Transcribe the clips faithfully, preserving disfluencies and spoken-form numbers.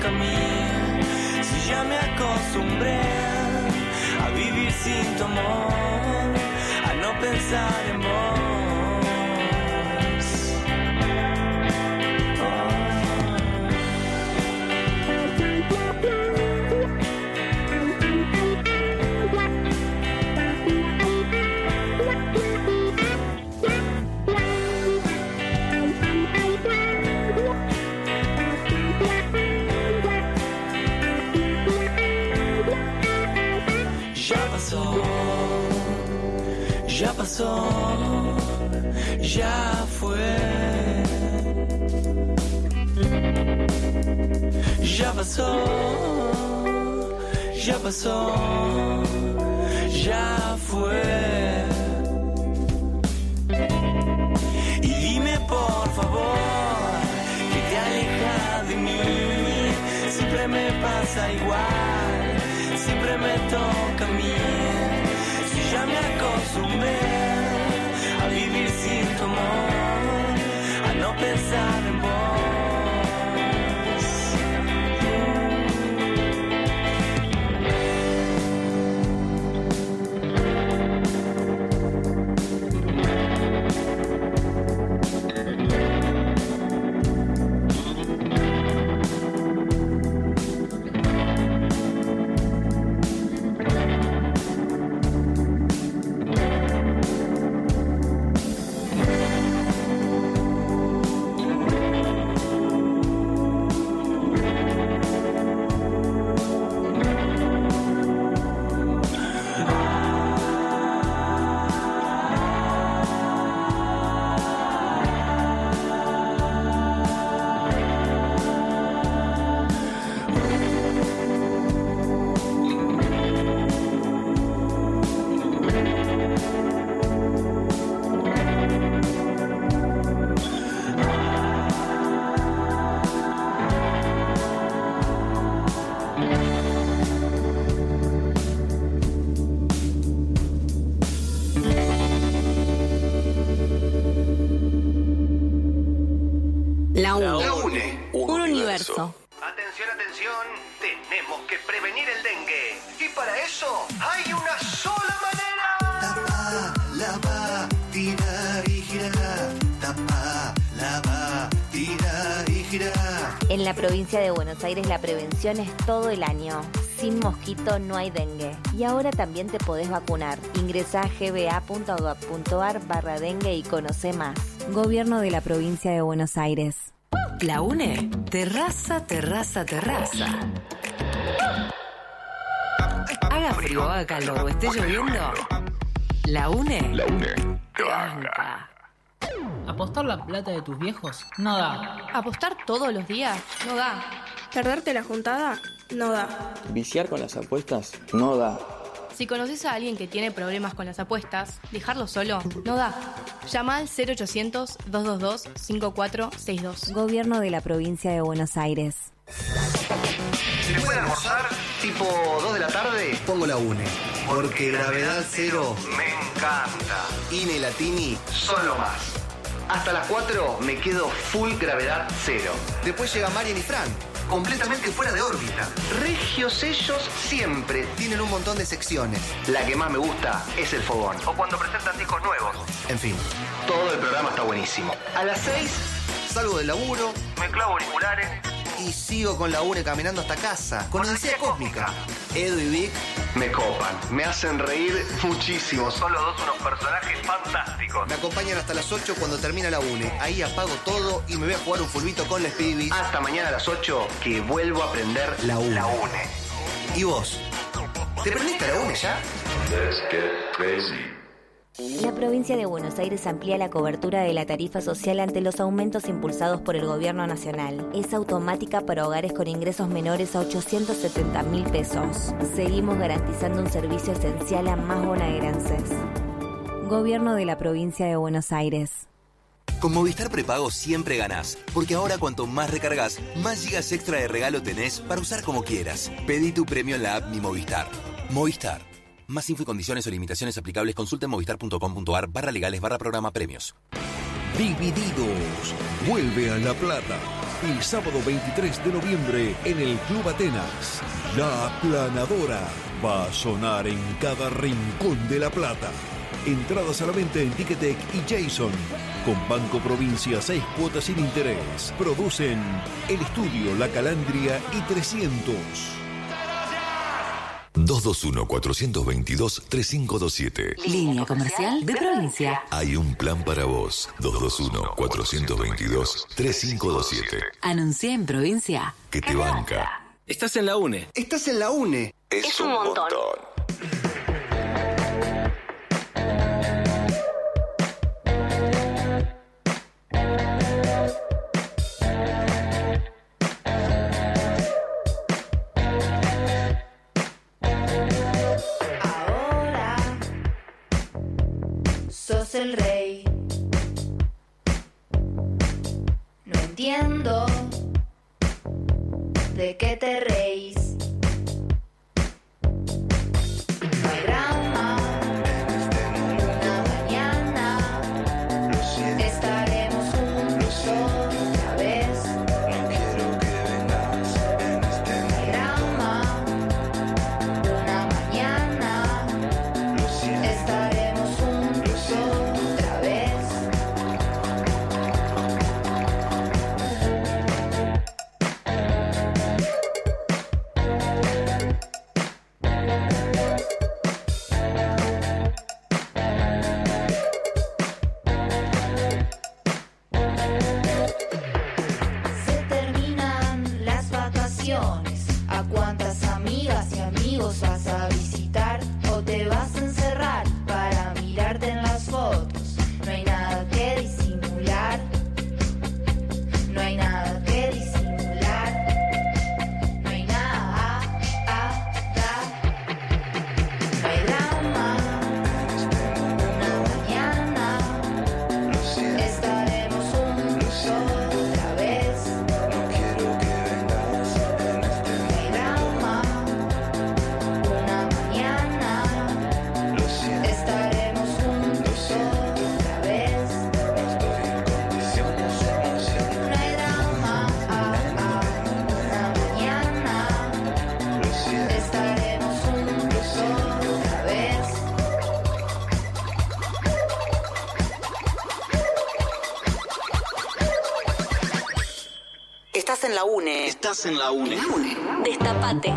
toca a mí. Si ya me acostumbré a vivir sin tu amor, a no pensar en vos. Ya pasó, ya fue. Ya pasó, ya pasó, ya fue. Y dime por favor que te alejas de mí. Siempre me pasa igual, siempre me toca a mí. Si ya me acostumbré a vivir sin tu amor, a no pensar en vos. La UNE. Un universo. Atención, atención. Tenemos que prevenir el dengue. Y para eso hay una sola manera. Tapa, lava, tira y gira. Tapa, lava, tira y gira. En la provincia de Buenos Aires la prevención es todo el año. Sin mosquito no hay dengue. Y ahora también te podés vacunar. Ingresá a g b a punto gov punto a r barra dengue y conocé más. Gobierno de la provincia de Buenos Aires. La UNE, terraza, terraza, terraza. Haga frío, haga calor o esté lloviendo. La UNE, La UNE te banca. ¿Apostar la plata de tus viejos? No da. ¿Apostar todos los días? No da. ¿Perderte la juntada? No da. ¿Viciar con las apuestas? No da. Si conoces a alguien que tiene problemas con las apuestas, dejarlo solo no da. Llama al cero ochocientos, doscientos veintidós, cincuenta y cuatro sesenta y dos. Gobierno de la provincia de Buenos Aires. ¿Se puede almorzar tipo dos de la tarde? Pongo la UNE. Porque Gravedad Cero me encanta. Ine Latini Son lo más. Hasta las cuatro me quedo full Gravedad Cero. Después llega Marian y Fran, completamente fuera de órbita. Regios ellos siempre. Tienen un montón de secciones. La que más me gusta es el fogón. O cuando presentan discos nuevos. En fin, Todo el programa está buenísimo. A las seis salgo del laburo me clavo auriculares y sigo con la UNE caminando hasta casa. Con Odisea Cósmica. Edu y Vic me copan, me hacen reír muchísimo. Son los dos unos personajes fantásticos. me acompañan hasta las ocho cuando termina la UNE. Ahí apago todo y me voy a jugar un fulbito con les pibis. Hasta mañana a las ocho que vuelvo a aprender La UNE. La UNE. ¿Y vos? ¿Te prendiste a la UNE ya? Let's get crazy. La provincia de Buenos Aires amplía la cobertura de la tarifa social ante los aumentos impulsados por el gobierno nacional. Es automática para hogares con ingresos menores a ochocientos setenta mil pesos. Seguimos garantizando un servicio esencial a más bonaerenses. Gobierno de la provincia de Buenos Aires. Con Movistar Prepago siempre ganás, porque ahora cuanto más recargas, más gigas extra de regalo tenés para usar como quieras. Pedí tu premio en la app Mi Movistar. Movistar. Más info y condiciones o limitaciones aplicables consulta en movistar punto com punto a r barra legales barra programa premios. Divididos. Vuelve a La Plata. El sábado veintitrés de noviembre en el Club Atenas, La Aplanadora va a sonar en cada rincón de La Plata. Entradas a la venta en Ticketek y Jason. Con Banco Provincia, seis cuotas sin interés. Producen El Estudio, La Calandria y trescientos. dos dos uno, cuatro dos dos, tres cinco dos siete. Línea comercial de provincia. Hay un plan para vos. dos dos uno, cuatro dos dos, tres cinco dos siete. Anuncia en provincia. Que te banca. Estás en la UNE. Estás en la UNE. Es, es un montón. montón. Sos el rey. No entiendo de qué te reís. No hay drama. Una mañana estaremos juntos otra vez. No quiero que vengas. No hay drama. Una mañana estaremos juntos otra vez. Se terminan las vacaciones. ¿A cuántas amigas y amigos vas a visitar? ¿O te vas a encerrar para mirarte en las fotos? No hay nada que disimular. No hay nada que disimular. No hay nada. No hay drama. Una mañana estaremos juntos otra vez. No quiero que vengas. No hay drama. Una mañana estaremos juntos otra vez. No estoy en condiciones. No hay drama. Una mañana estaremos juntos otra vez. Estás en la UNE. Estás en la UNE. Destapate.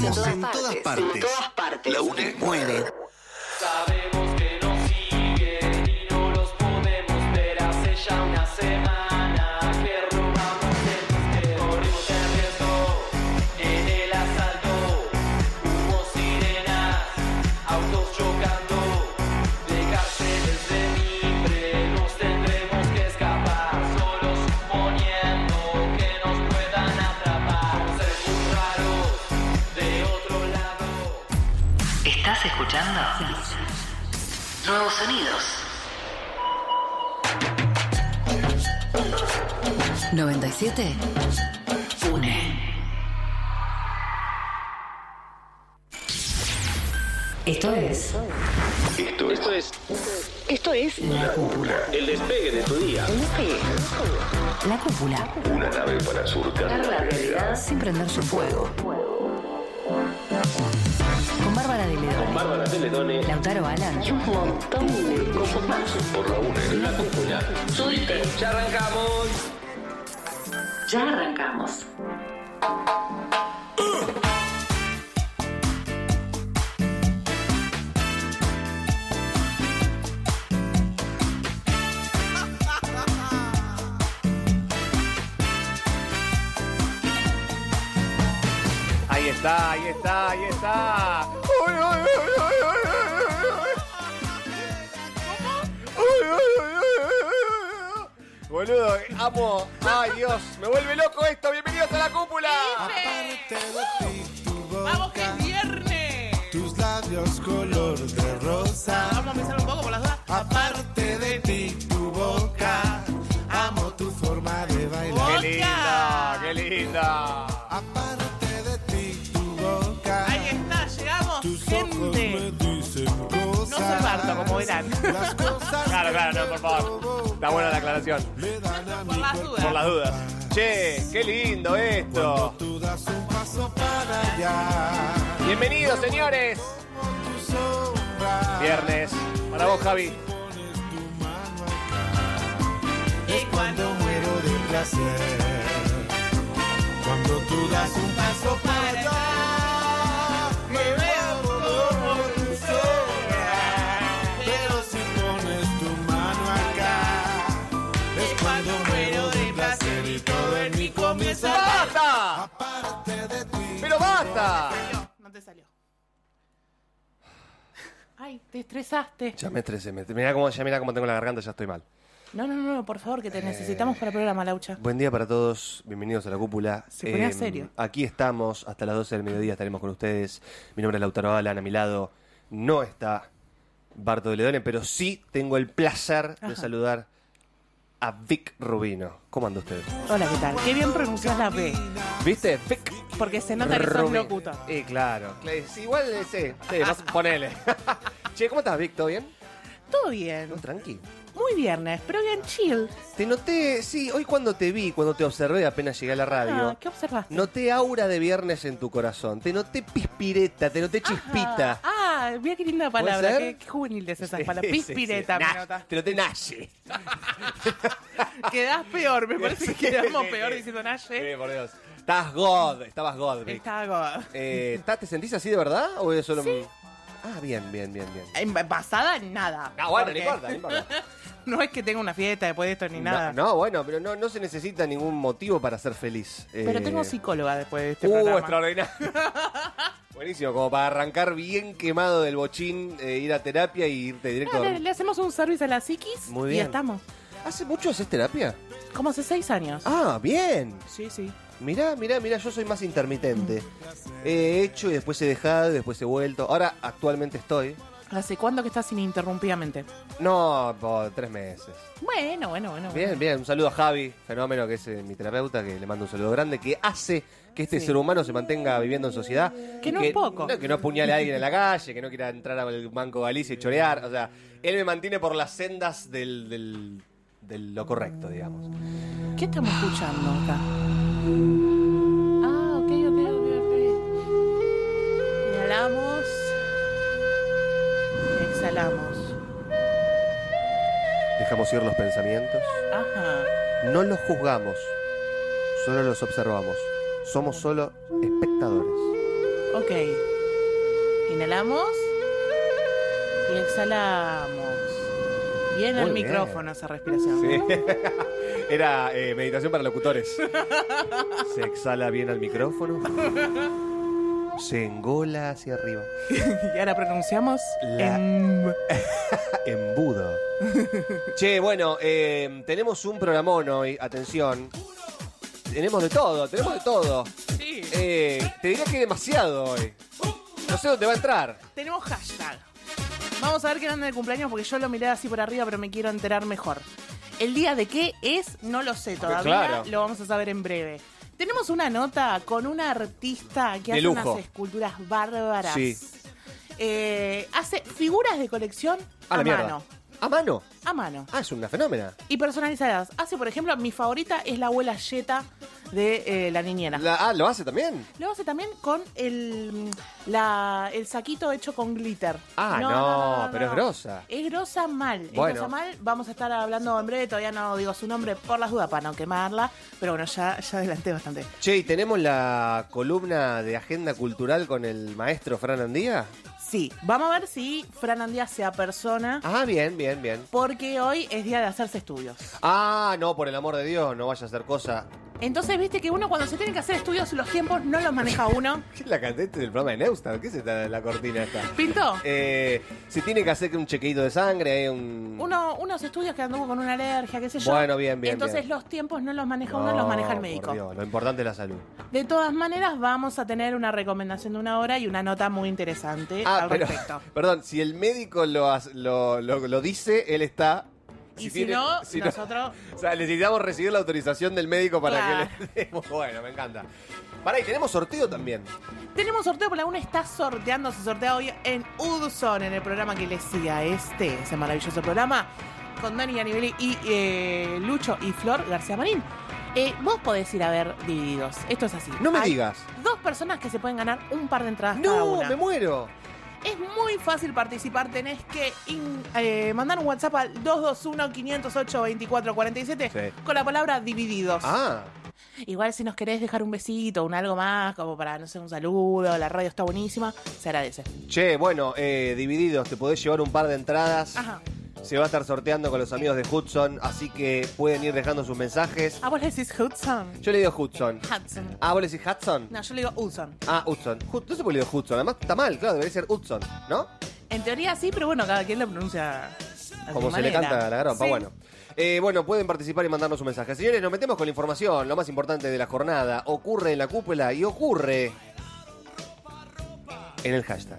Estamos en todas partes. En todas partes. La UNE muere. Sabemos que nos siguen y no los podemos ver. Hace ya una semana que robamos el disquero. Corrimos el riesgo en el asalto. Hubo sirenas, autos chocando. De cárceles de mimbre nos tendremos que escapar. Solo suponiendo que nos puedan atrapar. Ser muy raros de otro lado. ¿Estás escuchando? Nuevos sonidos. noventa y siete. UNE. Esto es. Esto, Esto es. Esto es. La Cúpula. El despegue de tu día. El despegue. La Cúpula. Una nave para surcar La realidad sin prender su fuego. Con Bárbara de Ledone. Bárbara de Ledone. Lautaro Alan. Y un montón de cosas más. por la UNE. La Cúpula. Subite. Ya arrancamos. Ya arrancamos. Ahí está, ahí está, ahí está. Uy, uy, uy, uy, uy, uy, uy. Uy, uy, uy, uy, uy. Boludo, amo. Ay, Dios, me vuelve loco esto. Bienvenidos a la Cúpula. ¡Vamos, que es viernes! Tus labios color de rosa. Vamos a pensar un poco por las dudas. Aparte de ti, tu boca. Amo tu forma de bailar. ¡Qué linda! ¡Qué linda! Aparte de ti, tu boca. Ahí está, llegamos, Tus gente. ojos me dicen cosas. No soy Barto, como verán. Las cosas Claro, claro, no, por favor. Está buena la aclaración. le dan a Por mi las cuerpo. dudas. Por las dudas. Che, qué lindo esto. Tú das un paso para allá. Bienvenidos, señores. Tu sombra. Viernes. Para vos, Javi. Es cuando muero de placer. Cuando tú das un paso para allá, me veo como tu sombra. Pero si pones tu mano acá, es cuando muero de placer y todo en mí comienza a ¡Basta! aparte de ti. ¡Pero basta! No te salió. Ay, te estresaste. Ya me estresé. me- Mirá cómo, ya mirá cómo tengo la garganta, ya estoy mal. No, no, no, por favor, que te necesitamos para el programa, Laucha. Buen día para todos, bienvenidos a la Cúpula. Se ponía Em, serio. Aquí estamos, hasta las doce del mediodía estaremos con ustedes. Mi nombre es Lautaro Alan, a mi lado no está Barto de Ledone, pero sí tengo el placer Ajá. de saludar a Vic Rubino. ¿Cómo anda usted? Hola, ¿qué tal? Qué bien pronuncias la B. ¿Viste? Vic Porque se nota que sos Rubino. locutor. Eh, claro. Cla- sí, igual, eh, sí, sí, más ponele. Che, ¿cómo estás, Vic? ¿Todo bien? Todo bien. ¿No, tranqui? Muy viernes, pero bien chill. Te noté, sí, hoy cuando te vi, cuando te observé apenas llegué a la radio, Ah, ¿qué observaste? noté aura de viernes en tu corazón. Te noté pispireta, te noté chispita. Ah, mira qué linda ¿Puede palabra. ser? Qué, qué juveniles esas Sí, palabras. sí, Pispireta, sí. me Nah, nota. te noté nashi. Quedás peor, me parece que Sí, quedamos sí, peor sí. diciendo Naye. Sí, por Dios. Estás God, estabas God, Vic. Está God. Eh, ¿tá- ¿Te sentís así de verdad o es solo Sí. un- Ah, bien, bien, bien, bien. En basada en nada. Ah, bueno, no Porque importa, no importa. No es que tenga una fiesta después de esto ni nada. No, no, bueno, pero no, no se necesita ningún motivo para ser feliz. Pero Eh, tengo psicóloga después de este Uh, programa. extraordinario. Buenísimo, como para arrancar bien quemado del bochín, eh, ir a terapia y irte directo Ah, a le, dormir. le hacemos un service a la psiquis Muy y bien. estamos. ¿Hace mucho haces terapia? Como hace seis años. Ah, bien. Sí, sí. Mirá, mirá, mirá, yo soy más intermitente. He hecho y después he dejado y después he vuelto. Ahora actualmente estoy. ¿Hace cuándo que estás ininterrumpidamente? No, por tres meses. Bueno, bueno, bueno. Bien, bueno. bien. Un saludo a Javi, fenómeno, que es eh, mi terapeuta, que le mando un saludo grande, que hace que este Sí. ser humano se mantenga viviendo en sociedad. Que y no es poco. no, que no apuñale a alguien en la calle, que no quiera entrar al Banco Galicia y chorear. O sea, él me mantiene por las sendas del, del, de lo correcto, digamos. ¿Qué estamos escuchando acá? Ah, ok, ok, ok, ok. Inhalamos. Exhalamos. Dejamos ir los pensamientos. Ajá. No los juzgamos, solo los observamos. Somos solo espectadores. Ok. Inhalamos y exhalamos. Bien Muy al bien. micrófono esa respiración. Sí. Era eh, meditación para locutores. Se exhala bien al micrófono. Se engola hacia arriba. Y ahora pronunciamos La- em- Embudo. Che, bueno, eh, tenemos un programón hoy. Atención. Tenemos de todo, tenemos de todo. Sí. Eh, te diría que demasiado hoy. No sé dónde va a entrar. Tenemos hashtag. Vamos a ver qué onda de cumpleaños porque yo lo miré así por arriba, pero me quiero enterar mejor. El día de qué es, no lo sé todavía. Claro. Lo vamos a saber en breve. Tenemos una nota con una artista que De hace lujo. unas esculturas bárbaras. Sí. Eh, hace figuras de colección A a, la mierda. mano. ¿A mano? A mano. Ah, es una fenómena. Y personalizadas. Hace, por ejemplo, mi favorita es la abuela Yeta de eh, la niñera. La- ah, ¿lo hace también? Lo hace también con el, la, el saquito hecho con glitter. Ah, no, pero es grosa. Es grosa mal. Es Bueno. grosa mal. Vamos a estar hablando en breve. Todavía no digo su nombre por las dudas para no quemarla. Pero bueno, ya, ya adelanté bastante. Che, ¿y tenemos la columna de agenda cultural con el maestro Fran Andía? Sí, vamos a ver si Fran Andía sea persona. Ah, bien, bien, bien. Porque hoy es día de hacerse estudios. Ah, no, por el amor de Dios, no vaya a hacer cosa. Entonces, viste que uno cuando se tiene que hacer estudios, los tiempos no los maneja uno. ¿Qué es la cantante del programa de Neustar? ¿Qué es esta, la cortina esta? ¿Pinto? Eh, se tiene que hacer un chequeito de sangre, hay un... Uno, unos estudios que anduvo con una alergia, qué sé yo. Bueno, bien, bien, Entonces bien. los tiempos no los maneja uno, los maneja el por médico. Dios, lo importante es la salud. De todas maneras, vamos a tener una recomendación de una hora y una nota muy interesante Ah, al pero, respecto. perdón, si el médico lo, has- lo, lo, lo dice, él está... Y si no, nosotros- O sea, necesitamos recibir la autorización del médico para Claro. que le demos. Bueno, me encanta. Pará, y tenemos sorteo también. Tenemos sorteo, por la una está sorteando, se sortea hoy en Udson, en el programa que le sigue a este, ese maravilloso programa, con Dani Anibeli y eh, Lucho y Flor García Marín. Eh, vos podés ir a ver Divididos. Esto es así. No me Hay digas. Dos personas que se pueden ganar un par de entradas cada No, una. me muero. Es muy fácil participar, tenés que in- eh, mandar un WhatsApp al dos dos uno, cinco cero ocho, veinticuatro cuarenta y siete Sí. con la palabra Divididos. Ah, Igual si nos querés dejar un besito, un algo más, como para, no sé, un saludo, la radio está buenísima, se agradece. che, bueno, eh, Divididos, te podés llevar un par de entradas. Ajá. Se va a estar sorteando con los amigos de Hudson, así que pueden ir dejando sus mensajes. ¿A vos le decís Hudson? Yo le digo Hudson. Hudson. Ah, ¿vos le decís Hudson? No, yo le digo Hudson. Ah, Hudson. Hud- no sé por qué le digo Hudson. Además está mal, claro, debería ser Hudson, ¿no? En teoría sí, pero bueno, cada quien lo pronuncia a su Como se le manera. canta a la garompa, Sí. bueno. Eh, bueno, pueden participar y mandarnos un mensaje. Señores, nos metemos con la información, lo más importante de la jornada. Ocurre en la cúpula y ocurre en el hashtag.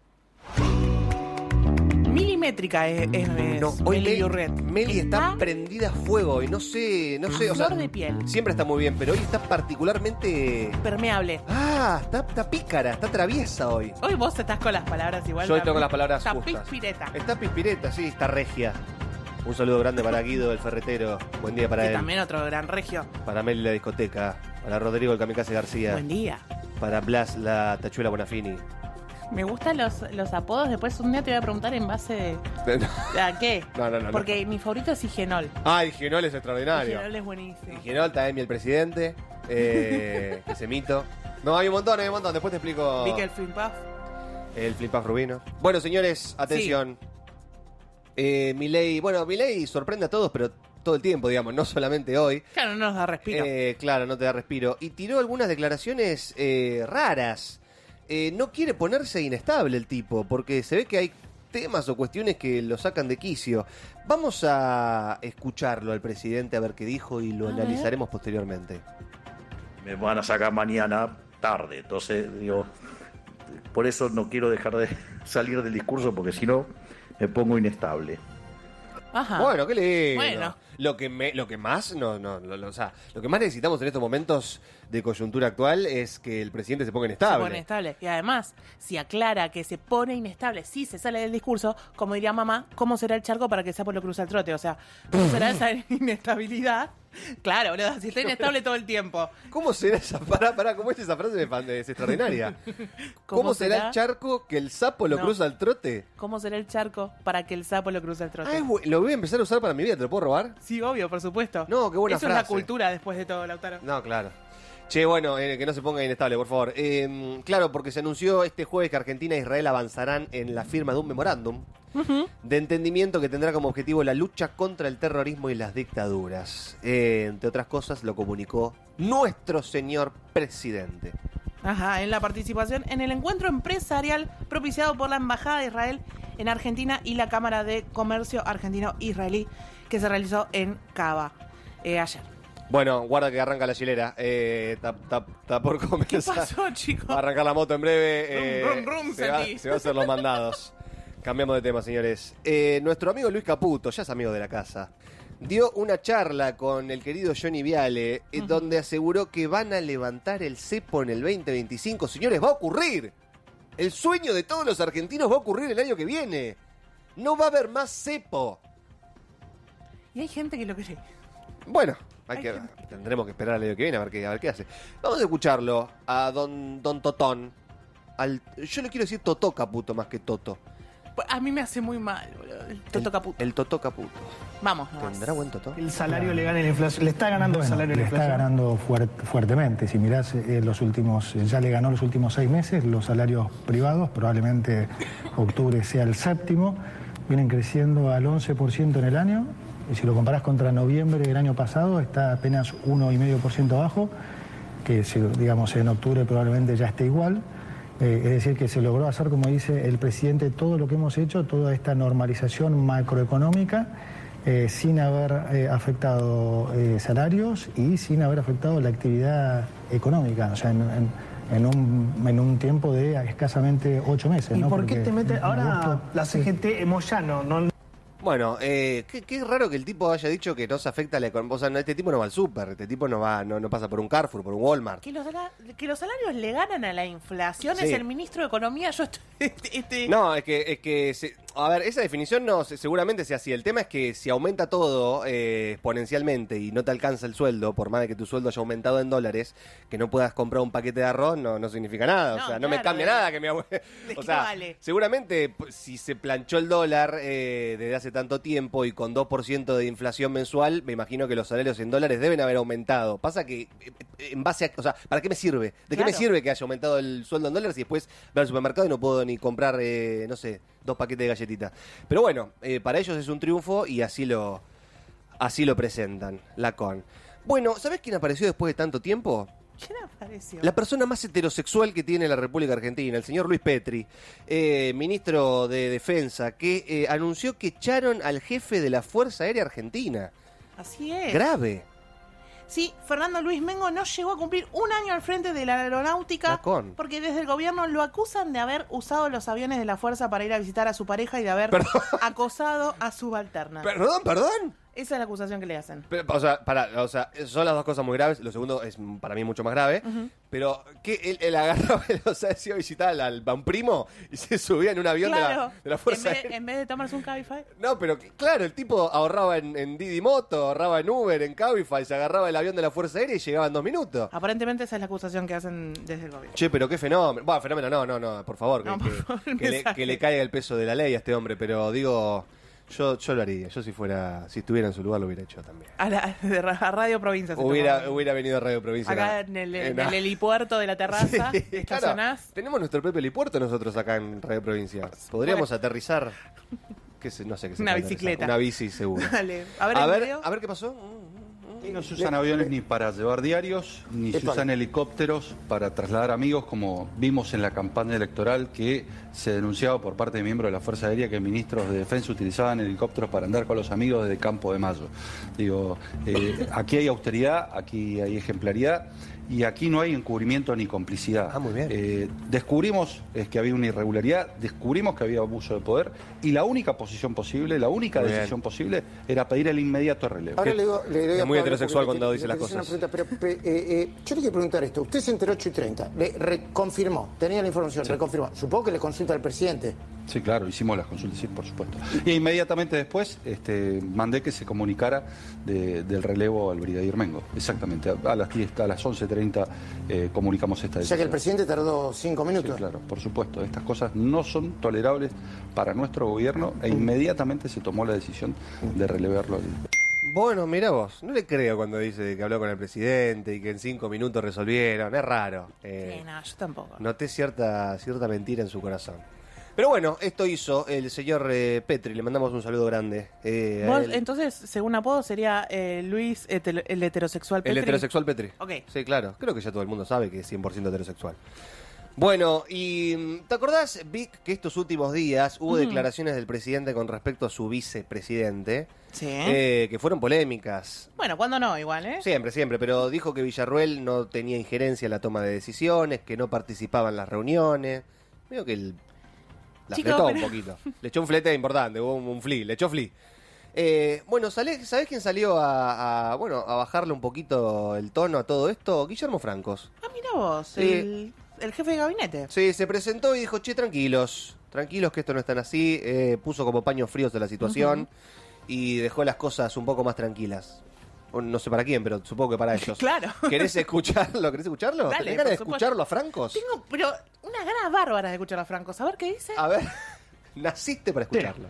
Milimétrica es, es, es No, hoy Meli Meli, Urret. Meli está, prendida a fuego y no sé, no sé, o sea, Flor de piel. siempre está muy bien, pero hoy está particularmente... Permeable. Ah, está, está pícara, está traviesa hoy. Hoy vos estás con las palabras igual. Yo hoy también. tengo las palabras Está justas. pispireta. Está pispireta, sí, está regia. Un saludo grande para Guido, el ferretero. Buen día para Que él. también otro gran regio. Para Meli, la discoteca. Para Rodrigo, el kamikaze García. Buen día. Para Blas, la tachuela Bonafini. Me gustan los, los apodos. Después un día te voy a preguntar en base a qué. No, no, no. Porque mi favorito es Higienol. Ah, Higienol es extraordinario. Higienol es buenísimo. Higienol, también el presidente. Eh, ese mito. No, hay un montón, hay un montón. Después te explico. Vi que el Flip Puff. El Flipaf Rubino. Bueno, señores, atención. Eh, Milei, bueno, Milei sorprende a todos, pero todo el tiempo, digamos, no solamente hoy. Claro, no nos da respiro. Eh, claro, no te da respiro. Y tiró algunas declaraciones eh, raras. Eh, no quiere ponerse inestable el tipo, porque se ve que hay temas o cuestiones que lo sacan de quicio. Vamos a escucharlo al presidente a ver qué dijo y lo A ver. analizaremos posteriormente. Me van a sacar mañana tarde, entonces digo, por eso no quiero dejar de salir del discurso porque si no me pongo inestable. Ajá. Bueno, qué lindo. Bueno. Lo que me, lo que más, no, no, lo- lo- o sea, lo que más necesitamos en estos momentos de coyuntura actual es que el presidente se ponga Se inestable. pone inestable. Y además, si aclara que se pone inestable, si se sale del discurso, como diría mamá, ¿cómo será el charco para que el sapo lo cruce al trote? O sea, ¿cómo será esa inestabilidad? Claro, boludo, si está inestable todo el tiempo. ¿Cómo será esa pará, pará, cómo es esa frase? Me fan- Es extraordinaria. ¿Cómo, será, el charco que el sapo lo No. cruza al trote? ¿Cómo será el charco para que el sapo lo cruce al trote? Ah, es bu- lo voy a empezar a usar para mi vida, ¿te lo puedo robar? Sí, obvio, por supuesto. No, qué buena Eso es frase. la cultura después de todo, Lautaro. No, claro. Che, bueno, eh, que no se ponga inestable, por favor. Eh, claro, porque se anunció este jueves que Argentina e Israel avanzarán en la firma de un memorándum uh-huh. de entendimiento que tendrá como objetivo la lucha contra el terrorismo y las dictaduras. Eh, entre otras cosas, lo comunicó nuestro señor presidente. Ajá, en la participación en el encuentro empresarial propiciado por la Embajada de Israel en Argentina y la Cámara de Comercio Argentino-Israelí que se realizó en Cava eh, ayer. Bueno, guarda que arranca la chilera. Eh, está, está, está por comenzar. ¿Qué pasó, chicos? Va a arrancar la moto en breve. Eh, rum, rum, rum, se, va, se va a hacer los mandados. Cambiamos de tema, señores. Eh, nuestro amigo Luis Caputo, ya es amigo de la casa, dio una charla con el querido Johnny Viale, uh-huh. en donde aseguró que van a levantar el cepo en el veinte veinticinco. Señores, va a ocurrir. El sueño de todos los argentinos va a ocurrir el año que viene. No va a haber más cepo. Y hay gente que lo cree. Bueno, hay que, tendremos que esperar al año que viene a ver qué, a ver qué hace. Vamos a escucharlo a don, don Totón. Al, yo le quiero decir Totó Caputo más que Toto. A mí me hace muy mal, boludo. El Totó Caputo. El Totó Caputo. Vamos. ¿Tendrá buen Totó? El salario le gana la inflación. ¿Le está ganando bueno, el salario le la inflación? Está ganando fuert, fuertemente. Si mirás eh, los últimos, ya le ganó los últimos seis meses los salarios privados. Probablemente octubre sea el séptimo. Vienen creciendo al once por ciento en el año. Y si lo comparás contra noviembre del año pasado, está apenas uno coma cinco por ciento abajo, que si, digamos en octubre probablemente ya esté igual. Eh, es decir, que se logró hacer, como dice el presidente, todo lo que hemos hecho, toda esta normalización macroeconómica, eh, sin haber eh, afectado eh, salarios y sin haber afectado la actividad económica, o sea, en, en, en, un, en un tiempo de escasamente ocho meses. ¿Y ¿no? por Porque qué te metes? Ahora agosto, la C G T, Moyano, no... Bueno, eh, qué, qué raro que el tipo haya dicho que no se afecta a la economía. O sea, no, este tipo no va al súper, este tipo no va, no, no pasa por un Carrefour, por un Walmart. Que los, que los salarios le ganan a la inflación, sí. Es el ministro de Economía. Yo estoy, este... No, es que, es que se, a ver, esa definición no seguramente sea así. El tema es que si aumenta todo eh, exponencialmente y no te alcanza el sueldo, por más de que tu sueldo haya aumentado en dólares, que no puedas comprar un paquete de arroz, no, no significa nada. No, o sea, no claro, me cambia eh. nada que mi abuela. O sea, vale. Seguramente si se planchó el dólar eh, desde hace tanto tiempo y con dos por ciento de inflación mensual, me imagino que los salarios en dólares deben haber aumentado. Pasa que, en base a... O sea, ¿para qué me sirve? ¿De claro. qué me sirve que haya aumentado el sueldo en dólares y después voy al supermercado y no puedo ni comprar, eh, no sé, dos paquetes de galletitas? Pero bueno, eh, para ellos es un triunfo y así lo, así lo presentan, la con. Bueno, ¿sabés quién apareció después de tanto tiempo? ¿Quién apareció? La persona más heterosexual que tiene la República Argentina, el señor Luis Petri, eh, ministro de Defensa, que eh, anunció que echaron al jefe de la Fuerza Aérea Argentina. Así es. Grave. Sí, Fernando Luis Mengo no llegó a cumplir un año al frente de la aeronáutica porque desde el gobierno lo acusan de haber usado los aviones de la Fuerza para ir a visitar a su pareja y de haber ¿Perdón? acosado a subalterna. Perdón, perdón. Esa es la acusación que le hacen. Pero, o sea, para, o sea, son las dos cosas muy graves. Lo segundo es para mí mucho más grave. Uh-huh. Pero que él, él agarraba, o sea, se iba a visitar al, a un primo y se subía en un avión claro, de, la, de la Fuerza en vez, Aérea. En vez de tomarse un Cabify. No, pero claro, el tipo ahorraba en, en Didi Moto, ahorraba en Uber, en Cabify, se agarraba el avión de la Fuerza Aérea y llegaba en dos minutos. Aparentemente esa es la acusación que hacen desde el gobierno. Che, pero qué fenómeno. Bueno, fenómeno no, no, no, por favor. Que, no, por que, favor, que, le, que le caiga el peso de la ley a este hombre, pero digo... Yo, yo lo haría, yo si fuera, si estuviera en su lugar lo hubiera hecho también. A, la, a Radio Provincia. Hubiera, hubiera venido a Radio Provincia. Acá en el, en el helipuerto de la terraza, sí, estacionás. Claro, tenemos nuestro propio helipuerto nosotros acá en Radio Provincia. Podríamos bueno. aterrizar, qué sé, no sé qué se Una bicicleta. Una bici seguro. Dale. A ver, a ver, a ver qué pasó. No se usan aviones ni para llevar diarios, ni se usan helicópteros para trasladar amigos, como vimos en la campaña electoral que se denunciaba por parte de miembros de la Fuerza Aérea que ministros de Defensa utilizaban helicópteros para andar con los amigos desde Campo de Mayo. Digo, eh, aquí hay austeridad, aquí hay ejemplaridad y aquí no hay encubrimiento ni complicidad. Ah, muy bien. Eh, descubrimos es que había una irregularidad, descubrimos que había abuso de poder y la única posición posible, la única muy decisión bien. posible era pedir el inmediato relevo. Ahora le digo, le doy es muy heterosexual cuando le, dice le, las cosas. Pregunta, pero, eh, eh, yo le quiero preguntar esto. Usted se enteró ocho y treinta, le reconfirmó, tenía la información, sí. reconfirmó. Supongo que le consulta al presidente. Sí, claro, hicimos las consultas, sí, por supuesto. Y inmediatamente después este, mandé que se comunicara de, del relevo al brigadier Mengo. Exactamente, a las, diez, a las once treinta eh, comunicamos esta decisión. O sea que el presidente tardó cinco minutos. Sí, claro, por supuesto. Estas cosas no son tolerables para nuestro gobierno e inmediatamente se tomó la decisión de relevarlo al... Bueno, mira vos, no le creo cuando dice que habló con el presidente y que en cinco minutos resolvieron, es raro. Eh, Sí, no, yo tampoco. Noté cierta, cierta mentira en su corazón. Pero bueno, esto hizo el señor eh, Petri, le mandamos un saludo grande. eh, a Vos, él. entonces, según apodo, sería eh, Luis hetel- el heterosexual Petri. El heterosexual Petri. Ok. Sí, claro. Creo que ya todo el mundo sabe que es cien por ciento heterosexual. Bueno, y ¿te acordás, Vic, que estos últimos días hubo Ujú. declaraciones del presidente con respecto a su vicepresidente? Sí. eh, que fueron polémicas. Bueno, cuando no, igual, ¿eh? Siempre, siempre, pero dijo que Villarruel no tenía injerencia en la toma de decisiones, que no participaba en las reuniones. Veo que el, la Chico, fletó pero- un poquito. Le echó un flete importante, hubo un, un fli, le echó fli. Eh, bueno, ¿sabés quién salió a, a, bueno, a bajarle un poquito el tono a todo esto? Guillermo Francos. Ah, mira vos, Sí. el, el jefe de gabinete. Sí, se presentó y dijo, che, tranquilos, tranquilos que esto no es tan así. Eh, puso como paños fríos de la situación y dejó las cosas un poco más tranquilas. O no sé para quién, pero supongo que para ellos. Claro. ¿Querés escucharlo? ¿Querés escucharlo? Dale, ¿Tenés ganas de por supuesto. escucharlo a Francos? Tengo, pero unas ganas bárbaras de escuchar a Franco. A ver qué dice. A ver, naciste para escucharlo.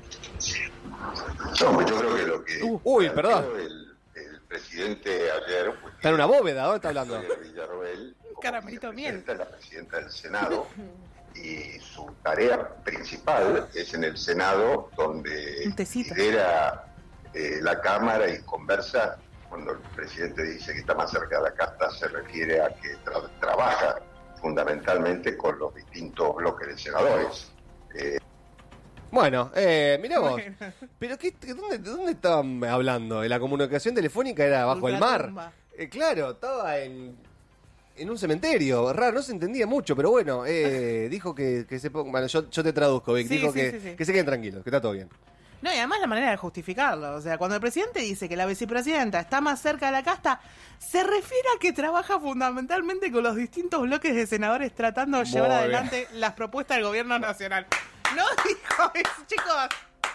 No, yo creo que lo que Uh, uy, perdón. el, el presidente ayer fue Está en una bóveda, ¿dónde está hablando? que Villarroel, como Caramelito de miel. vicepresidenta, es la presidenta del Senado, y su tarea principal es en el Senado, donde Un tecito. lidera eh, la Cámara y conversa. Cuando el presidente dice que está más cerca de la casta, se refiere a que tra- trabaja fundamentalmente con los distintos bloques de senadores. Eh, Bueno, eh, mirá vos. ¿Pero qué, qué- dónde, dónde estaban hablando? ¿La comunicación telefónica era bajo el mar? Ultratumba. Eh, claro, estaba en, en un cementerio. Raro, no se entendía mucho, pero bueno, eh, dijo que, que se ponga... Bueno, yo, yo te traduzco, Vic. Sí, dijo sí, que, sí, sí. que se queden tranquilos, que está todo bien. No, y además la manera de justificarlo. O sea, cuando el presidente dice que la vicepresidenta está más cerca de la casta, se refiere a que trabaja fundamentalmente con los distintos bloques de senadores tratando de Muy llevar bien. adelante las propuestas del gobierno nacional. No dijo eso, chicos.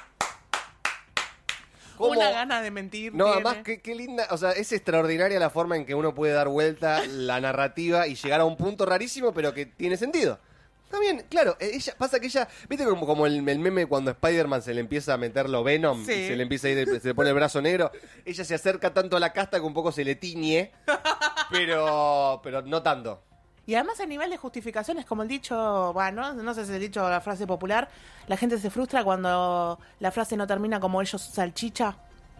¿Cómo? Una gana de mentir. No, tiene. además, qué, qué linda, o sea, es extraordinaria la forma en que uno puede dar vuelta la narrativa y llegar a un punto rarísimo, pero que tiene sentido. Está bien, claro, eh, ella, pasa que ella, viste como, como el, el meme cuando Spider-Man se le empieza a meter lo Venom Sí. y se le empieza a ir, se le pone el brazo negro, ella se acerca tanto a la casta que un poco se le tiñe, pero, pero no tanto. Y además a nivel de justificaciones, como el dicho, bueno, no sé si es el dicho o la frase popular, la gente se frustra cuando la frase no termina como ellos salchicha.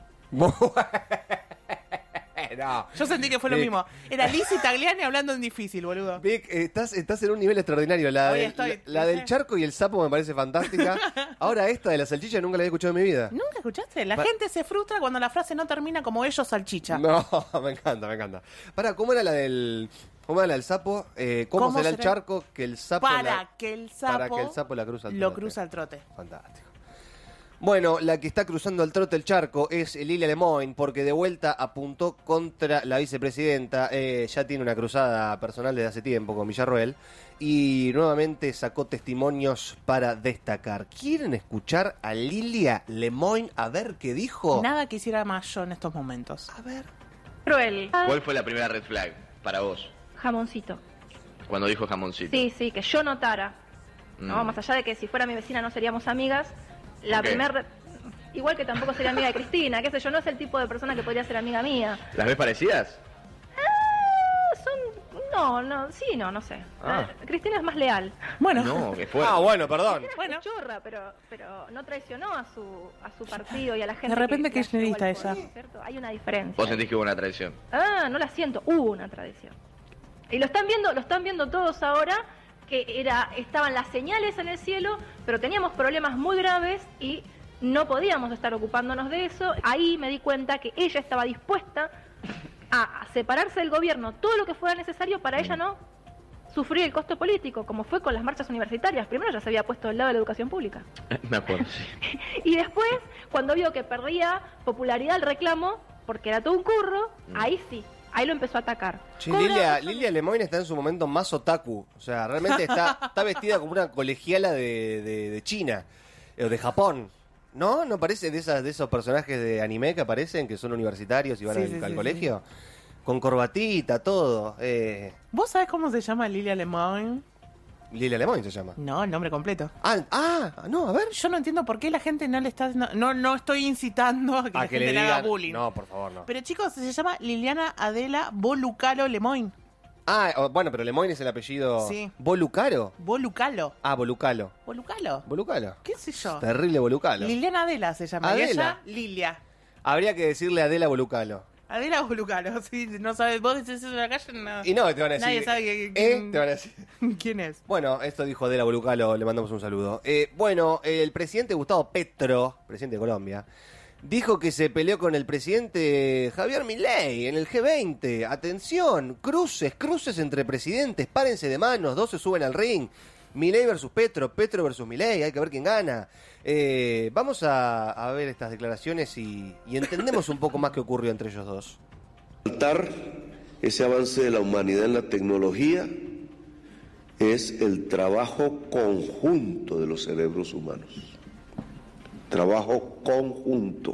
No. Yo sentí que fue lo Vic. mismo. Era Lizzie Tagliani hablando en difícil, boludo. Vic, eh, estás, estás en un nivel extraordinario. La, Hoy del- estoy, la, la ¿viste? del charco y el sapo me parece fantástica. Ahora esta de la salchicha nunca la había escuchado en mi vida. ¿Nunca escuchaste? La Pa- gente se frustra cuando la frase no termina como ellos salchicha. No, me encanta, me encanta. Para, ¿cómo era la del cómo era la del sapo? Eh, ¿Cómo, ¿Cómo será el será? charco que el sapo Para la- que el sapo, para que el sapo la cruza al lo trote? cruza al trote. Fantástico. Bueno, la que está cruzando al trote el charco es Lilia Lemoyne, porque de vuelta apuntó contra la vicepresidenta. Eh, ya tiene una cruzada personal desde hace tiempo con Villarroel. Y nuevamente sacó testimonios para destacar. ¿Quieren escuchar a Lilia Lemoyne a ver qué dijo? Nada quisiera más yo en estos momentos. A ver. Cruel. ¿Cuál fue la primera red flag para vos? Jamoncito. Cuando dijo jamoncito. Sí, sí, que yo notara. No, Mm. más allá de que si fuera mi vecina no seríamos amigas, la Ok. primer... Igual que tampoco sería amiga de Cristina, qué sé yo, no es el tipo de persona que podría ser amiga mía. ¿Las ves parecidas? Ah, son... No, no, sí, no, no sé. Ah. Eh, Cristina es más leal. Bueno. No, que fuerte. Ah, bueno, perdón. Cristina es chorra, pero, pero no traicionó a su, a su partido y a la gente. De repente que, que la llevó kirchnerista al ella. poder, ¿cierto? Hay una diferencia. ¿Vos sentís que hubo una traición? Ah, no la siento. Hubo una tradición. Y lo están viendo, lo están viendo todos ahora, que era, estaban las señales en el cielo, pero teníamos problemas muy graves y no podíamos estar ocupándonos de eso. Ahí me di cuenta que ella estaba dispuesta a separarse del gobierno todo lo que fuera necesario para ella no sufrir el costo político, como fue con las marchas universitarias. Primero ya se había puesto del lado de la educación pública. Me acuerdo, sí. Y después, cuando vio que perdía popularidad el reclamo, porque era todo un curro, ahí sí, ahí lo empezó a atacar. Che, Cobra- Lilia, Lilia Lemoyne está en su momento más otaku. O sea, realmente está, está vestida como una colegiala de, de, de China o de Japón. ¿No? ¿No parece de esas de esos personajes de anime que aparecen, que son universitarios y van Sí, al, sí, al sí, colegio? Con corbatita, todo. Eh, ¿Vos sabés cómo se llama Lilia Lemoyne? Lilia Lemoyne se llama. No, el nombre completo. Ah, ah, no, a ver. Yo no entiendo por qué la gente no le está... No, no, no estoy incitando a que A la que gente le le haga digan- bullying. No, por favor, no. Pero chicos, se llama Liliana Adela Bolucalo Lemoyne. Ah, o- bueno, pero Lemoyne es el apellido. Sí. ¿Bolucaro? Bolucalo. Ah, Bolucalo. ¿Bolucalo? ¿Bolucalo? ¿Qué sé yo? Terrible Bolucalo. Liliana Adela se llama. Y Adela. ella, Lilia. Habría que decirle Adela Bolucalo. Adela Bolucalo. Si no sabes, vos decís eso en la calle, no. Y no, te van a decir. Nadie sabe que- ¿Eh? quién- Te van a decir. quién es. Bueno, esto dijo Adela Bolucalo, le mandamos un saludo. Eh, bueno, el presidente Gustavo Petro, presidente de Colombia, dijo que se peleó con el presidente Javier Milei en el G veinte. Atención, cruces, cruces entre presidentes, párense de manos, dos se suben al ring. Milei versus Petro, Petro versus Milei, hay que ver quién gana. Eh, vamos a, a ver estas declaraciones y, y entendemos un poco más qué ocurrió entre ellos dos. Resaltar ese avance de la humanidad en la tecnología es el trabajo conjunto de los cerebros humanos. Trabajo conjunto.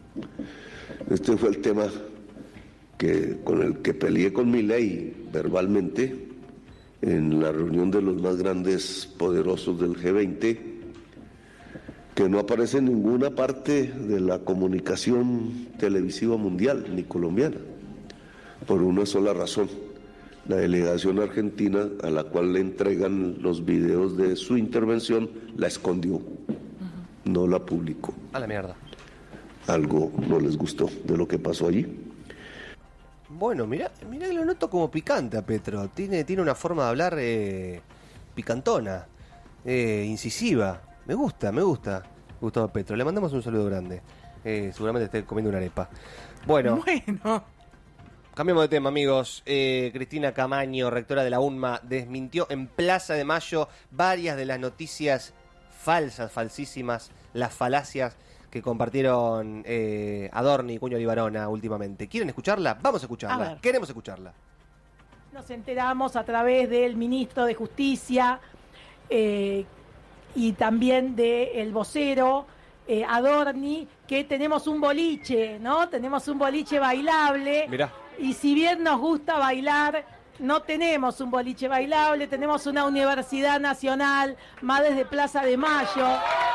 Este fue el tema que, con el que peleé con Milei verbalmente en la reunión de los más grandes poderosos del G veinte, que no aparece en ninguna parte de la comunicación televisiva mundial ni colombiana, por una sola razón. La delegación argentina a la cual le entregan los videos de su intervención la escondió, no la publicó. A la mierda. Algo no les gustó de lo que pasó allí. Bueno, mirá, mirá que lo noto como picante a Petro. Tiene, tiene una forma de hablar eh, picantona, eh, incisiva. Me gusta, me gusta Gustavo Petro. Le mandamos un saludo grande. Eh, seguramente esté comiendo una arepa. Bueno, Bueno. cambiamos de tema, amigos. Eh, Cristina Camaño, rectora de la UNMA, desmintió en Plaza de Mayo varias de las noticias falsas, falsísimas, las falacias que compartieron eh, Adorni y Cuño Libarona últimamente. ¿Quieren escucharla? Vamos a escucharla. A ver. Queremos escucharla. Nos enteramos a través del ministro de Justicia eh, y también del vocero eh, Adorni que tenemos un boliche, ¿no? Tenemos un boliche bailable. Mirá. Y si bien nos gusta bailar, no tenemos un boliche bailable, tenemos una universidad nacional, más desde Plaza de Mayo.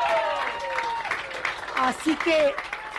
Así que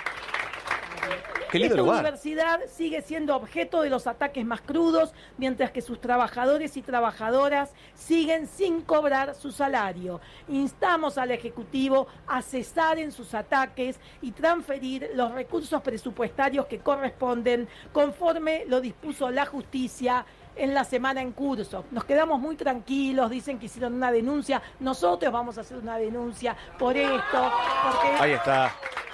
Qué lindo esta lugar. universidad sigue siendo objeto de los ataques más crudos, mientras que sus trabajadores y trabajadoras siguen sin cobrar su salario. Instamos al Ejecutivo a cesar en sus ataques y transferir los recursos presupuestarios que corresponden conforme lo dispuso la justicia en la semana en curso. Nos quedamos muy tranquilos, dicen que hicieron una denuncia, nosotros vamos a hacer una denuncia por esto, porque... Ahí está.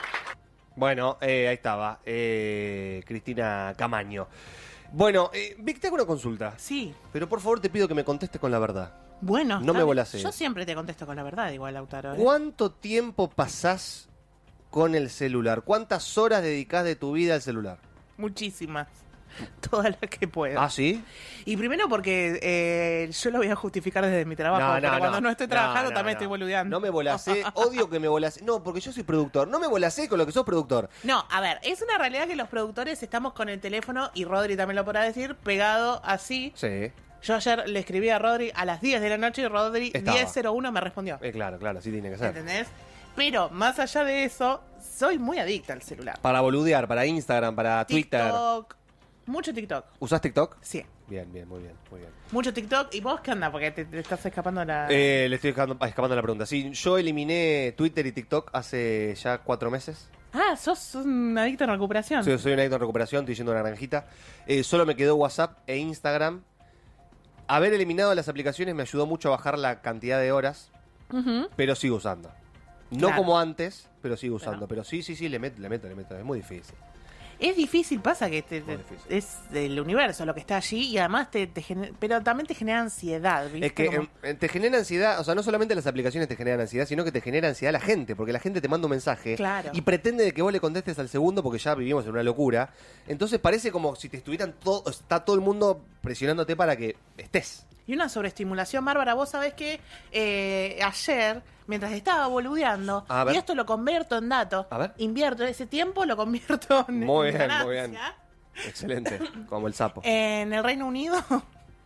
Bueno, eh, ahí estaba. Eh, Cristina Camaño. Bueno, eh, Vic, te hago una consulta. Sí. Pero por favor te pido que me contestes con la verdad. Bueno, No está me bien. volasees. Yo siempre te contesto con la verdad, igual, Lautaro. ¿eh? ¿Cuánto tiempo pasás con el celular? ¿Cuántas horas dedicás de tu vida al celular? Muchísimas. Todas las que puedo. ¿Ah, sí? Y primero porque eh, yo lo voy a justificar desde mi trabajo, No, no, pero cuando no, no. estoy No, trabajando no, también no. estoy boludeando. No me volacé, odio que me volacé. No, porque yo soy productor. No me volacé con lo que sos productor. No, a ver, es una realidad que los productores estamos con el teléfono, y Rodri también lo podrá decir, pegado así. Sí. Yo ayer le escribí a Rodri a las diez de la noche y Rodri Estaba. diez cero uno me respondió. Eh, claro, claro, así tiene que ser. ¿Entendés? Pero más allá de eso, soy muy adicta al celular. Para boludear, para Instagram, para Twitter. TikTok, mucho TikTok. ¿Usás TikTok? Sí. Bien, bien, muy bien, muy bien. Mucho TikTok. ¿Y vos qué onda? Porque te, te estás escapando de la... Eh, le estoy escapando, escapando la pregunta. Sí, yo eliminé Twitter y TikTok hace ya cuatro meses. Ah, sos un adicto en recuperación. Soy, soy un adicto en recuperación, estoy yendo a una naranjita. Eh, solo me quedó WhatsApp e Instagram. Haber eliminado las aplicaciones me ayudó mucho a bajar la cantidad de horas, Ujú. pero sigo usando. No Claro. como antes, pero sigo usando. Pero sí, sí, sí, le meto, le meto, le meto. Es muy difícil. Es difícil, pasa que te- te- es del universo lo que está allí y además te, te gener- pero también te genera ansiedad, ¿viste? Es que Como- em, te genera ansiedad, o sea, no solamente las aplicaciones te generan ansiedad, sino que te genera ansiedad la gente, porque la gente te manda un mensaje Claro. y pretende de que vos le contestes al segundo porque ya vivimos en una locura. Entonces parece como si te estuvieran todo, está todo el mundo presionándote para que estés. Y una sobreestimulación bárbara. Vos sabés que eh, ayer, mientras estaba boludeando, A ver. y esto lo convierto en datos, A ver. invierto ese tiempo, lo convierto en Muy en bien, ganancia. muy bien. Excelente, como el sapo. En el Reino Unido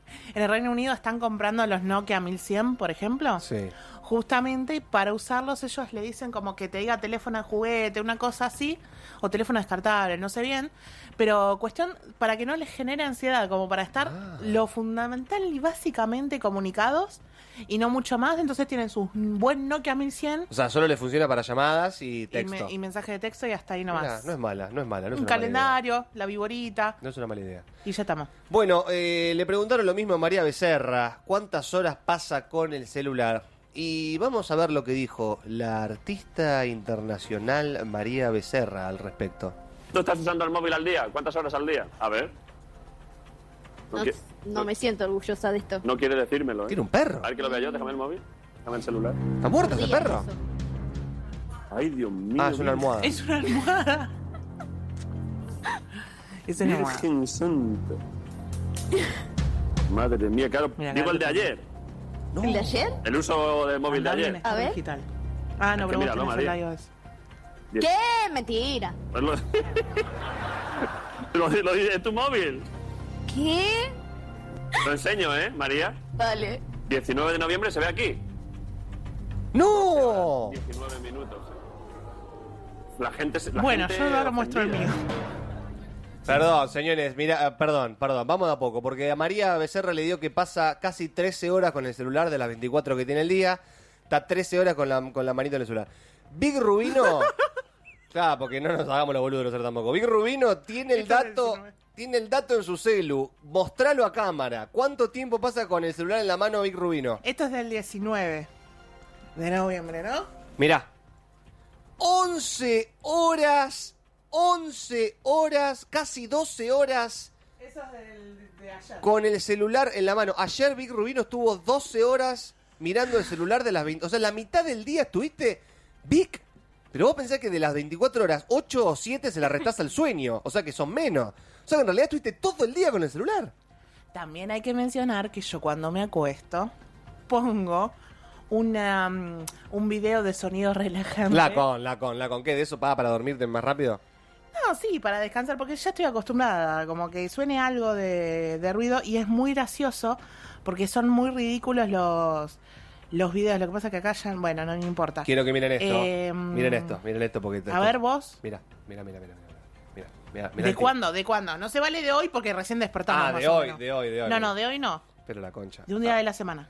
En el Reino Unido están comprando los Nokia mil cien, por ejemplo. Sí. Justamente para usarlos ellos le dicen como que te diga teléfono de juguete, una cosa así, o teléfono descartable, no sé bien, pero cuestión para que no les genere ansiedad, como para estar Ah. lo fundamental y básicamente comunicados y no mucho más, entonces tienen su buen Nokia mil cien O sea, solo le funciona para llamadas y y, texto. me- y mensaje de texto y hasta ahí nomás. Mirá, no es mala, no es mala. No es Un una mala idea. calendario, la viborita No es una mala idea. y ya estamos. Bueno, eh, le preguntaron lo mismo a María Becerra. ¿Cuántas horas pasa con el celular? Y vamos a ver lo que dijo la artista internacional María Becerra al respecto. ¿Tú estás usando el móvil al día? ¿Cuántas horas al día? A ver. No, No, qui- no me siento orgullosa de esto. no quiere decírmelo, ¿eh? ¿Tiene un perro? A ver que lo vea yo, déjame el móvil. Déjame el celular. ¿Está muerto ese Digas perro? eso. Ay, Dios mío. Ah, es una almohada. Es una almohada. Es una almohada. Virgen Santa. Madre mía, claro. Mira, Digo claro el de que ayer. ¿El de ayer? El uso del móvil de Andá ayer. bienestar A ver. digital. Ah, no, Es que pero vos míralo, tenés el María. iOS. Diez- ¿Qué? Mentira. Pues lo- lo, lo- ¿Es tu móvil? ¿Qué? Lo enseño, ¿eh, María? Vale. diecinueve de noviembre se ve aquí. ¡No! diecinueve minutos. La gente se. la Bueno, gente yo ahora muestro el mío. ofendida. Perdón, señores, mira, eh, perdón, perdón, vamos de a poco, porque a María Becerra le dio que pasa casi trece horas con el celular de las veinticuatro que tiene el día, está trece horas con la, con la manita en el celular. Big Rubino, claro, porque no nos hagamos los boludos nosotros tampoco, Big Rubino tiene el Esto es del dato, diecinueve. tiene el dato en su celu, mostralo a cámara, ¿cuánto tiempo pasa con el celular en la mano Big Rubino? Esto es del diecinueve de noviembre, ¿no? Mirá, once horas, once horas, casi doce horas... Eso es del, de ayer. con el celular en la mano. Ayer Big Rubino estuvo doce horas mirando el celular de las veinte. O sea, la mitad del día estuviste, Big. Pero vos pensás que de las veinticuatro horas, ocho o siete se la restás al sueño. O sea, que son menos. O sea, que en realidad estuviste todo el día con el celular. También hay que mencionar que yo cuando me acuesto pongo una, mm, un video de sonido relajante. La con, la con, la con. ¿Qué? ¿De eso para, para dormirte más rápido? No, sí, para descansar, porque ya estoy acostumbrada, como que suene algo de, de ruido y es muy gracioso porque son muy ridículos los, los videos. Lo que pasa es que acá ya, bueno, no me importa. Quiero que miren esto. Eh, miren esto, miren esto. Porque A ver, vos. Mira, mira, mira, mira. Mira, mira, mira ¿De el cuándo? ¿De cuándo? No se vale de hoy porque recién despertamos. Ah, más de o hoy, menos. de hoy, de hoy. No, no, de hoy no. Pero la concha. De un día de la semana.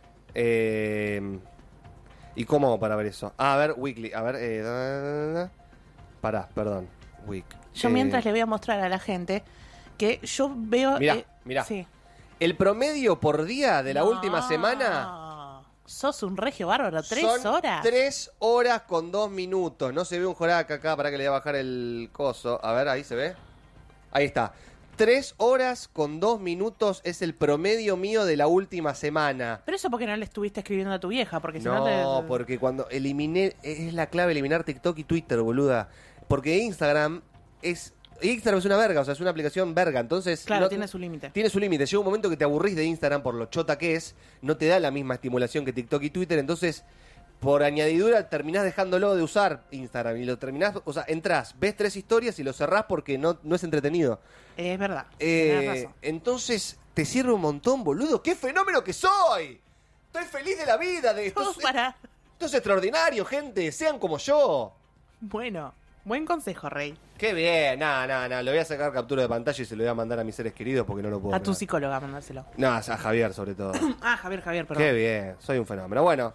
Eh, ¿Y cómo hago para ver eso? Ah, a ver, weekly. A ver, eh, da, da, da, da. Pará, perdón. Week. Yo Eh, mientras le voy a mostrar a la gente que yo veo... Mirá, eh, mirá. Sí. El promedio por día de la No. última semana Sos un regio bárbaro, tres son horas. tres horas con dos minutos. No se ve un joraca acá, para que le voy a bajar el coso. A ver, ahí se ve. Ahí está. Tres horas con dos minutos es el promedio mío de la última semana. Pero eso porque no le estuviste escribiendo a tu vieja, porque si no, No, te... porque cuando eliminé, es la clave eliminar TikTok y Twitter, boluda. Porque Instagram es... Instagram es una verga, o sea, es una aplicación verga, entonces... Claro, no- tiene su límite. Tiene su límite. Llega un momento que te aburrís de Instagram por lo chota que es, no te da la misma estimulación que TikTok y Twitter, entonces, por añadidura, terminás dejándolo de usar Instagram y lo terminás, o sea, entrás, ves tres historias y lo cerrás porque no, no es entretenido. Es verdad. Eh, tenés razón. entonces, te sirve un montón, boludo. ¡Qué fenómeno que soy! Estoy feliz de la vida. De esto, es, para... esto es extraordinario, gente. Sean como yo. Bueno, buen consejo, Rey. Qué bien. Nada, nada, nada. Le voy a sacar captura de pantalla y se lo voy a mandar a mis seres queridos porque no lo puedo A tu creer. psicóloga, mandárselo. No, a Javier sobre todo. Ah, Javier, Javier, perdón. Qué bien. Soy un fenómeno. Bueno.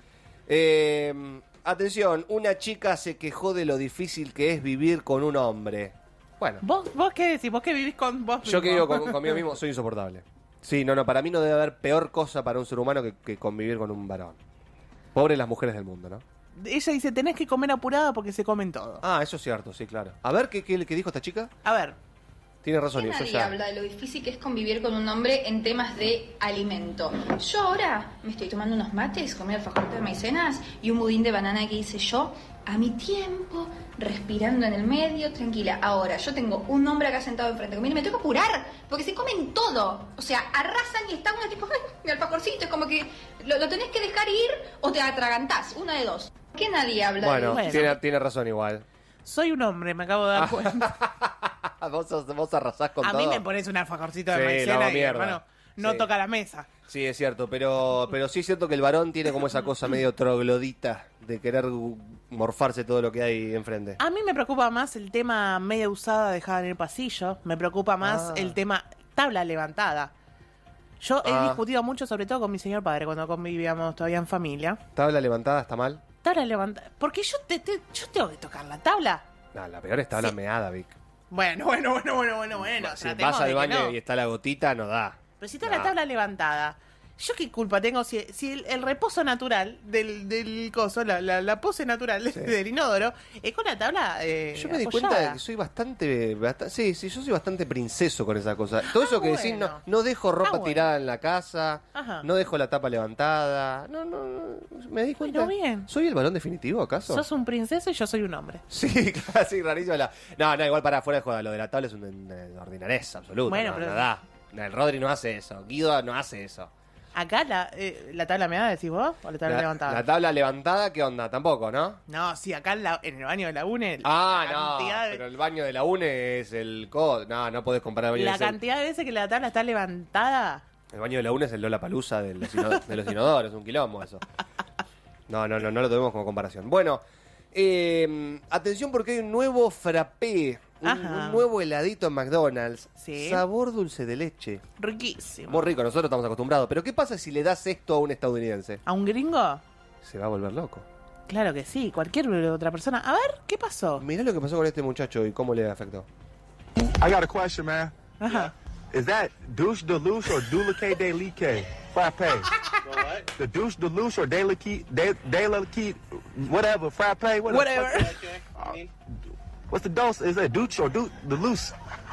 Eh, atención. Una chica se quejó de lo difícil que es vivir con un hombre. Bueno. ¿Vos, ¿Vos qué decís? ¿Vos que vivís con vos Yo que mismo? vivo con- conmigo mismo soy insoportable. Sí, no, no, para mí no debe haber peor cosa para un ser humano que, que convivir con un varón. Pobres las mujeres del mundo, ¿no? Ella dice, tenés que comer apurada porque se comen todo. Ah, eso es cierto, sí, claro. A ver, ¿qué, qué, qué dijo esta chica? A ver. Tiene razón, y eso Nadie ya... habla de lo difícil que es convivir con un hombre en temas de alimento. Yo ahora me estoy tomando unos mates, comí alfajor de maicenas y un budín de banana que hice yo a mi tiempo, respirando en el medio, tranquila. Ahora, yo tengo un hombre acá sentado enfrente conmigo y me tengo que apurar, porque se comen todo. O sea, arrasan y está uno tipo, ay, mi alfajorcito, es como que lo, lo tenés que dejar ir o te atragantás, una de dos. ¿Por qué nadie habla Bueno, de eso? tiene, tiene razón igual. Soy un hombre, me acabo de dar cuenta. vos, sos- vos arrasás con A todo. mí me pones un alfajorcito de Sí, maicena no, y, mierda. hermano, no Sí. toca la mesa. Sí, es cierto, pero, pero sí es cierto que el varón tiene como esa cosa medio troglodita de querer morfarse todo lo que hay enfrente. A mí me preocupa más el tema media usada dejada en el pasillo. Me preocupa más Ah. el tema tabla levantada. Yo he Ah. discutido mucho, sobre todo con mi señor padre, cuando convivíamos todavía en familia. ¿Tabla levantada está mal? Tabla levantada. Porque yo, te, te- yo tengo que tocar la tabla. No, la peor es tabla Sí. meada, Vic. Bueno, bueno, bueno, bueno, bueno, bueno. Si tratemos vas al de que baño no. y está la gotita, no da. Pero si está No. la tabla levantada, ¿yo qué culpa tengo si, si el, el reposo natural del, del coso, la, la, la pose natural Sí. del inodoro, es con la tabla eh, Yo me di apoyada? cuenta de que soy bastante, basta- sí, sí, yo soy bastante princeso con esa cosa. Todo eso que decís, no, bueno. no dejo ropa bueno. tirada en la casa, Ajá. no dejo la tapa levantada. No, no, no, me di cuenta. Bueno, bien. ¿Soy el varón definitivo acaso? Sos un princeso y yo soy un hombre. Sí, casi rarísimo. La... No, no, igual para fuera de joda. Lo de la tabla es una una ordinareza absoluta. Bueno, no, pero- no da. El Rodri no hace eso. Guido no hace eso. Acá la, eh, la tabla meada, decís vos, o la tabla La, levantada. la tabla levantada, ¿qué onda? Tampoco, ¿no? No, sí, acá en, la- en el baño de la UNE. Ah, la no. cantidad de- Pero el baño de la UNE es el co. No, no podés comparar el baño La de cantidad de veces que la tabla está levantada. El baño de la UNE es el Lollapalooza de los, ino- de los inodoros, es un quilombo eso. No, no, no, no lo tenemos como comparación. Bueno, eh, atención porque hay un nuevo frappé, un, Ajá. un nuevo heladito en McDonald's, Sí. sabor dulce de leche. Riquísimo. Muy rico, nosotros estamos acostumbrados. Pero ¿qué pasa si le das esto a un estadounidense? ¿A un gringo? Se va a volver loco. Claro que sí, cualquier otra persona. A ver, ¿qué pasó? Mirá lo que pasó con este muchacho y cómo le afectó. I got a question, man. Ajá. Is that douche de luce or dulce de leche? Frappe. The douche de luce or de leche, de, de leche, whatever, frappe, whatever. Whatever. Uh, what's the dose? Is that douche or du, de luce?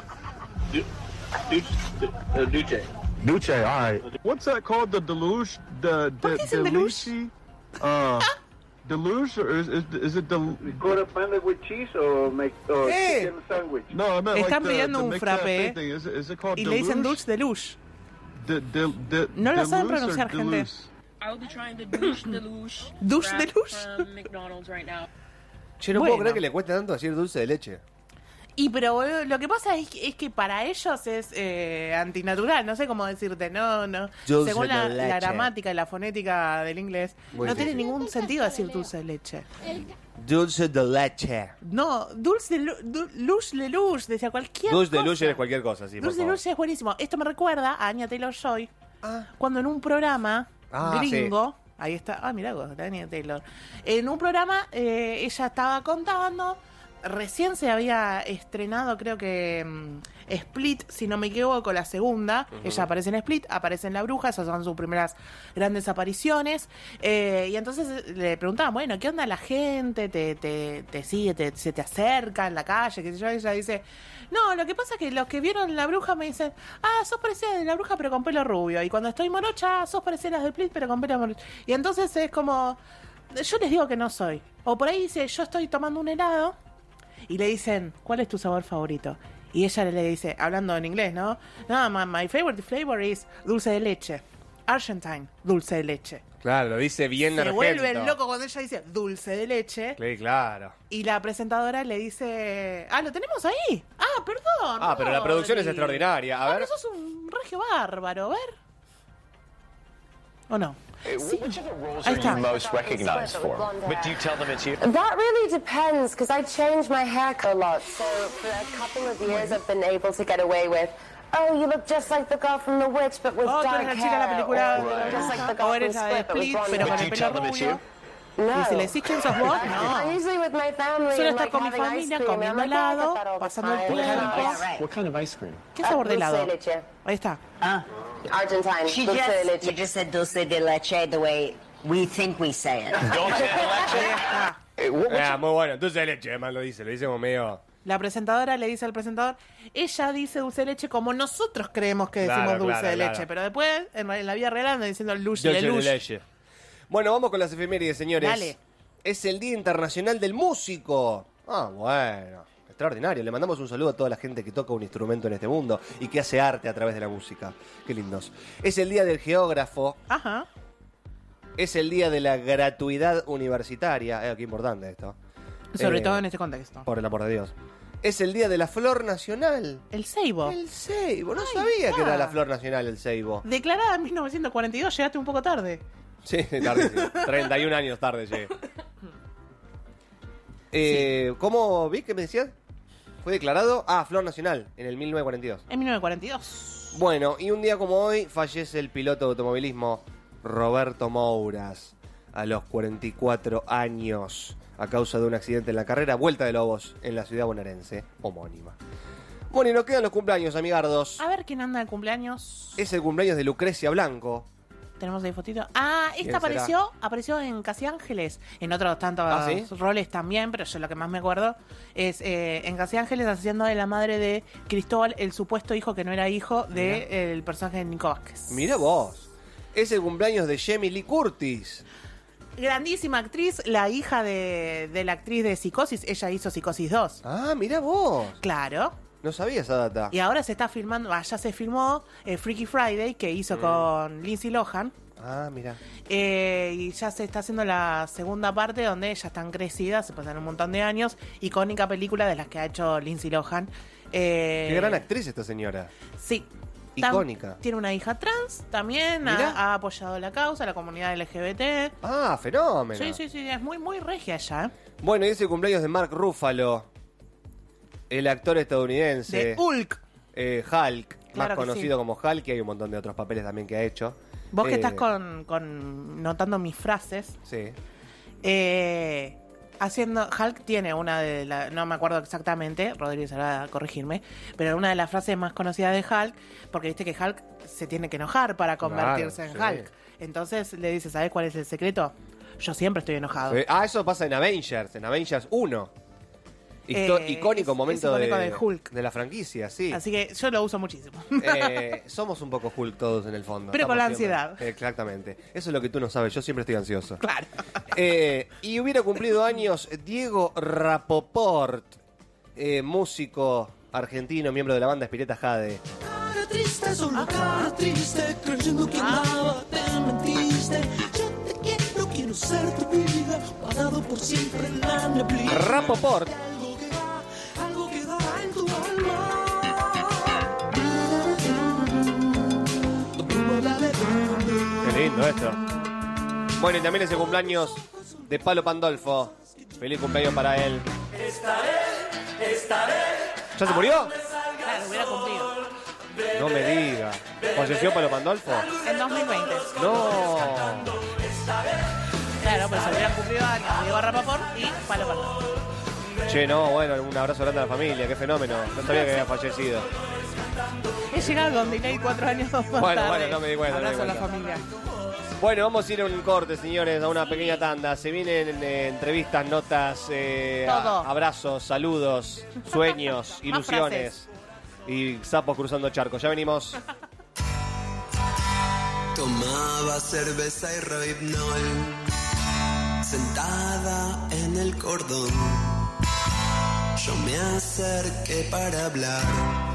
Duce. Duce, all right. What's that called? The deluge? The, the, qué es el deluge? Uh, deluge or is, is, is it del... Go to find it with cheese or make or Eh. chicken sandwich. No, I meant like Están the, pidiendo the un McCafe frappé thing. Is it, is it called y le dicen deluge? douche de luche. De, de, de, No lo saben deluge or pronunciar, gente. deluge? I'll be trying the douche deluge. Douche wrap deluge? from McDonald's right now. Yo no Bueno. puedo creer que le cueste tanto decir dulce de leche. Y pero boludo, lo que pasa es que, es que para ellos es eh, antinatural, no sé cómo decirte, no, no. Dulce Según la, de la leche. gramática y la fonética del inglés, Muy no tiene difícil. ningún sentido decir dulce de leche. Dulce de leche. No, dulce de lu- du- luche de luche, decía cualquier Dulce de cosa. luche es cualquier cosa, sí, por Dulce de favor. luche es buenísimo. Esto me recuerda a Anya Taylor-Joy, cuando en un programa Ah, gringo, ahí está, ah, mirá vos, la Anya Taylor, en un programa eh, ella estaba contando, recién se había estrenado, creo que mm, Split, si no me equivoco, la segunda. Ujú. Ella aparece en Split, aparece en La Bruja, esas son sus primeras grandes apariciones. Eh, y entonces le preguntaban, bueno, ¿qué onda la gente? ¿Te, te, te sigue, te, se te acerca en la calle? ¿Qué sé yo? Y ella dice, no, lo que pasa es que los que vieron La Bruja me dicen, ah, sos parecida de La Bruja pero con pelo rubio. Y cuando estoy morocha, sos parecida a las de Split pero con pelo morocha. Y entonces es como, yo les digo que no soy. O por ahí dice, yo estoy tomando un helado y le dicen, ¿cuál es tu sabor favorito? Y ella le dice, hablando en inglés, ¿no? No, my, my favorite flavor is dulce de leche. Argentine, dulce de leche. Claro, lo dice bien Se argento. vuelve loco cuando ella dice dulce de leche. Sí, claro. Y la presentadora le dice, ah, ¿lo tenemos ahí? Ah, perdón. Ah, pero la producción es Rodri. extraordinaria. A Ah, ver. pero sos un regio bárbaro, a ver. ¿O no? Sí. Ahí está. most recognized for? But do you tell them it's you? That really depends, because I change my hair a lot. So for a couple of years, I've been able to get away with, oh, you look just like the girl from The Witch, but with Oh, tú dark eres la chica de la hair, película, or you know, just like the girl o from eres la de Split, but with Split, blonde pero con hair. el pelo rubio. No. Y si le decís quién sos vos, no. I'm usually with my family Suelo and, estar like, con mi having ice familia, cream, and I'm comiendo like, oh, I get helado, that all the pasando el time. tiempo. What kind of ice cream? ¿Qué sabor de Uh, dulce helado? de leche. Ahí está. Ah, Argentine, She dulce de just, leche. you just said dulce de leche the way we think we say it. Ah, muy bueno. Dulce de leche, además lo dice. Lo dice como medio. La presentadora le dice al presentador, ella dice dulce de leche como nosotros creemos que decimos Claro, dulce claro, de leche, claro. pero después en, en la vida real andan diciendo luche Dulce de de luche. leche. Bueno, vamos con las efemérides, señores. Dale. Es el Día Internacional del Músico. Ah, bueno. Extraordinario. Le mandamos un saludo a toda la gente que toca un instrumento en este mundo y que hace arte a través de la música. Qué lindos. Es el Día del Geógrafo. Ajá. Es el Día de la Gratuidad Universitaria. Eh, qué importante esto. Sobre Eh, todo en este contexto. Por el amor de Dios. Es el día de la flor nacional. El ceibo. El ceibo. No sabía está. que era la flor nacional el ceibo. Declarada en mil novecientos cuarenta y dos, llegaste un poco tarde. Sí, tarde, sí. treinta y un años tarde llegué. Eh, ¿Cómo vi que me decías? Fue declarado, ah, flor nacional, en el mil novecientos cuarenta y dos. En mil novecientos cuarenta y dos. Bueno, y un día como hoy fallece el piloto de automovilismo Roberto Mouras a los cuarenta y cuatro años a causa de un accidente en la carrera Vuelta de Lobos en la ciudad bonaerense homónima. Bueno, y nos quedan los cumpleaños, amigardos. A ver quién anda de cumpleaños. Es el cumpleaños de Lucrecia Blanco. Tenemos ahí fotito. Ah, ¿Quién esta será? apareció apareció en Casi Ángeles. En otros tantos ¿Ah, sí? roles también, pero yo lo que más me acuerdo es eh, en Casi Ángeles haciendo de la madre de Cristóbal, el supuesto hijo que no era hijo del personaje de Nico Vázquez. Mira vos. Es el cumpleaños de Jamie Lee Curtis. Grandísima actriz, la hija de, de la actriz de Psicosis. Ella hizo Psicosis dos. Ah, mira vos. Claro. No sabía esa data. Y ahora se está filmando, ah, ya se filmó eh, Freaky Friday, que hizo Mm. con Lindsay Lohan. Ah, mira. Eh, y ya se está haciendo la segunda parte donde ellas están crecidas, se pasan un montón de años. Icónica película de las que ha hecho Lindsay Lohan. Eh, Qué gran actriz esta señora. Sí. Icónica. Tam- tiene una hija trans también, ha, Mirá. ha apoyado la causa, la comunidad L G B T. Ah, fenómeno. Sí, sí, sí, es muy, muy regia ella. ¿eh? Bueno, y es el cumpleaños de Mark Ruffalo, el actor estadounidense. De Hulk. Eh, Hulk, Claro más que conocido sí. como Hulk, y hay un montón de otros papeles también que ha hecho. Vos que Eh, estás con, con notando mis frases. Sí. Eh, haciendo. Hulk tiene una de las. No me acuerdo exactamente, Rodríguez va a corregirme. Pero una de las frases más conocidas de Hulk. Porque viste que Hulk se tiene que enojar para convertirse Claro, en sí. Hulk. Entonces le dice: ¿Sabes cuál es el secreto? Yo siempre estoy enojado. Sí. Ah, eso pasa en Avengers, en Avengers uno. Icto- Eh, icónico es- momento es icónico de, de Hulk. de la franquicia, sí. Así que yo lo uso muchísimo. Eh, somos un poco Hulk todos en el fondo. Pero con Estamos la siempre- ansiedad. Exactamente. Eso es lo que tú no sabes. Yo siempre estoy ansioso. Claro. Eh, y hubiera cumplido años Diego Rapoport, eh, músico argentino, miembro de la banda Spiretta Jade. Cara triste, solo cara triste, creyendo que nada te mentiste. Yo te quiero, quiero ser tu vida, parado por siempre en la neblina. Rapoport. Algo que da, algo que da en tu alma. Qué lindo esto. Bueno, y también es el cumpleaños de Palo Pandolfo. Feliz cumpleaños para él. Estaré, estaré. ¿Ya se murió? Claro, hubiera cumplido. No me diga. ¿Falleció Palo Pandolfo? En dos mil veinte. No. Claro, pues se hubieran cumplido años Diego Rapoport y Palo Pandolfo. Che, no, bueno, un abrazo grande a la familia, qué fenómeno. No sabía que había fallecido. He llegado con delay cuatro años más Bueno, tarde. bueno, no me di cuenta, no me di Abrazo a la cuenta. familia. Bueno, vamos a ir a un corte, señores, a una pequeña tanda. Se vienen eh, entrevistas, notas, eh, Todo. a- abrazos, saludos, sueños, ilusiones y sapos cruzando charcos. Ya venimos. Tomaba cerveza y rohypnol, sentada en el cordón. Yo me acerqué para hablar,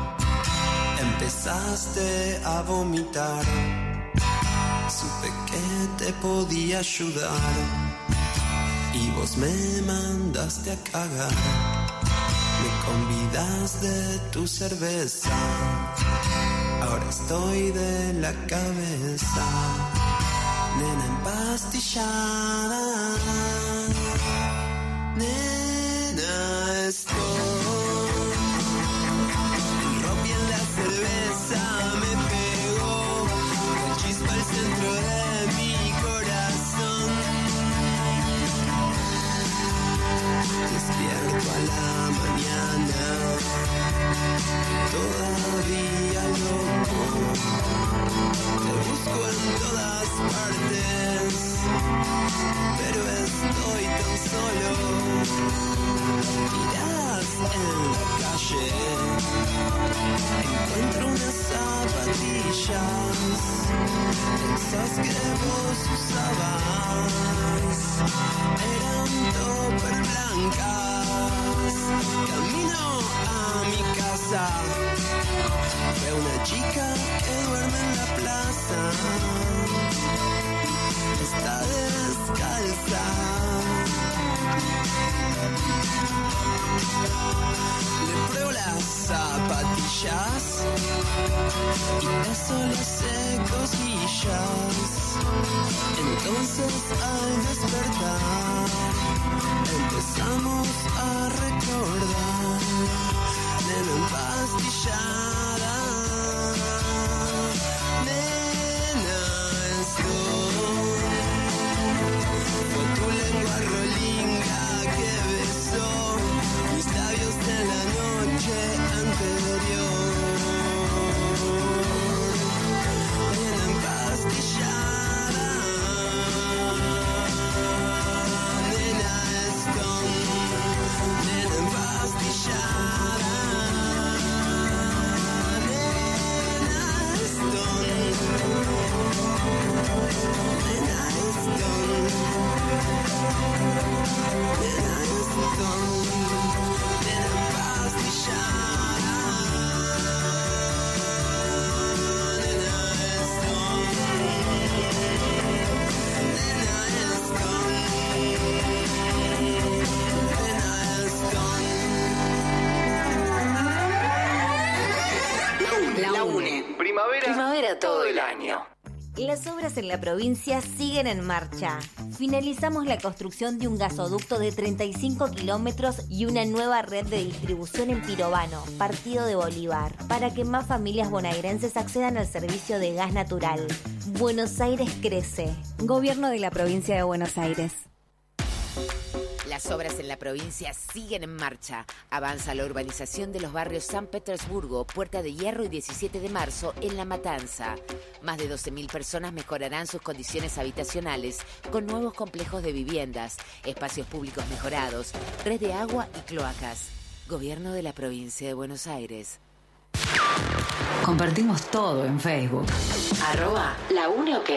empezaste a vomitar. Supe que te podía ayudar y vos me mandaste a cagar. Me convidas de tu cerveza, ahora estoy de la cabeza, nena empastillada, nena estoy. El rock y en la cerveza me pegó, el chispa al centro de mi corazón. Despierto a la mañana, todavía loco. Te busco en todas partes, pero estoy tan solo. Miradas en la calle, encuentro unas zapatillas, esas que vos usabas, eran topper blancas. Camino a mi casa, veo una chica que duerme en la plaza, está descalza. Le pastillas. Entonces al despertar empezamos a recordar. Nena empastillada, nena estoy. Fue tu lengua rolinga que besó mis labios de la noche anterior. Nena empastillada, nena estoy. Nena empastillada. La UNE. Primavera. Primavera todo el año. Las obras en la provincia siguen en marcha. Finalizamos la construcción de un gasoducto de treinta y cinco kilómetros y una nueva red de distribución en Pirobano, partido de Bolívar, para que más familias bonaerenses accedan al servicio de gas natural. Buenos Aires crece. Gobierno de la provincia de Buenos Aires. Las obras en la provincia siguen en marcha. Avanza la urbanización de los barrios San Petersburgo, Puerta de Hierro y diecisiete de marzo en La Matanza. Más de doce mil personas mejorarán sus condiciones habitacionales con nuevos complejos de viviendas, espacios públicos mejorados, red de agua y cloacas. Gobierno de la provincia de Buenos Aires. Compartimos todo en Facebook. Arroba La UNE OK.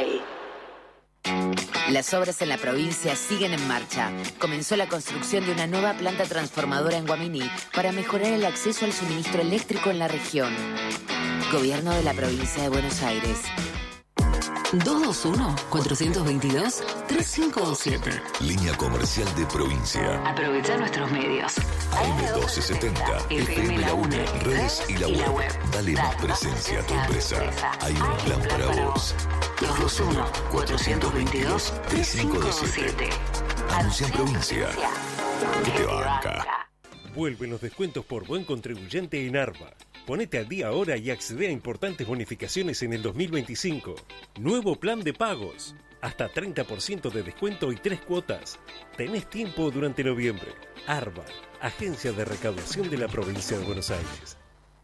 Las obras en la provincia siguen en marcha. Comenzó la construcción de una nueva planta transformadora en Guaminí para mejorar el acceso al suministro eléctrico en la región. Gobierno de la provincia de Buenos Aires. dos dos uno, cuatro dos dos, tres cinco dos siete. Línea comercial de provincia. Aprovecha nuestros medios. A M doce setenta, F M La UNE, redes y la web. Dale más presencia a tu empresa. Hay un plan para vos. dos dos uno, cuatro dos dos, tres cinco dos siete. Anuncia en provincia. Que te banca. Vuelven los descuentos por buen contribuyente en Arba. Ponete al día ahora y accede a importantes bonificaciones en el dos mil veinticinco. Nuevo plan de pagos. Hasta treinta por ciento de descuento y tres cuotas. Tenés tiempo durante noviembre. Arba, Agencia de Recaudación de la Provincia de Buenos Aires.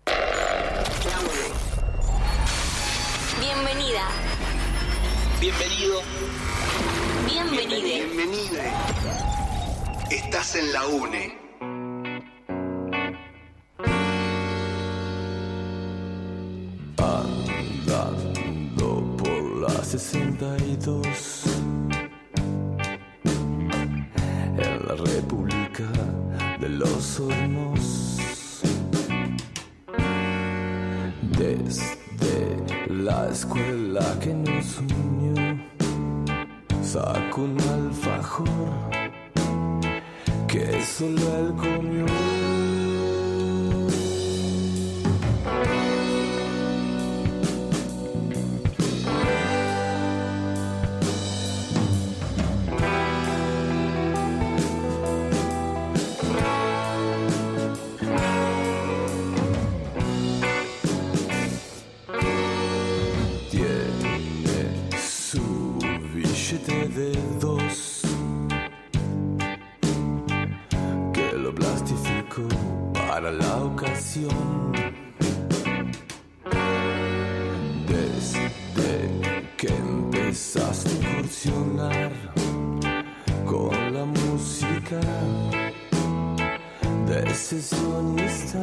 Bienvenida. Bienvenido. Bienvenide. Bienvenide. Estás en la UNE. Andando por la sesenta y dos en la República de los Hornos, desde la escuela que nos unió, saco un alfajor que solo él comió. De dos que lo plastificó para la ocasión. Desde que empezaste a incursionar con la música de sesionista.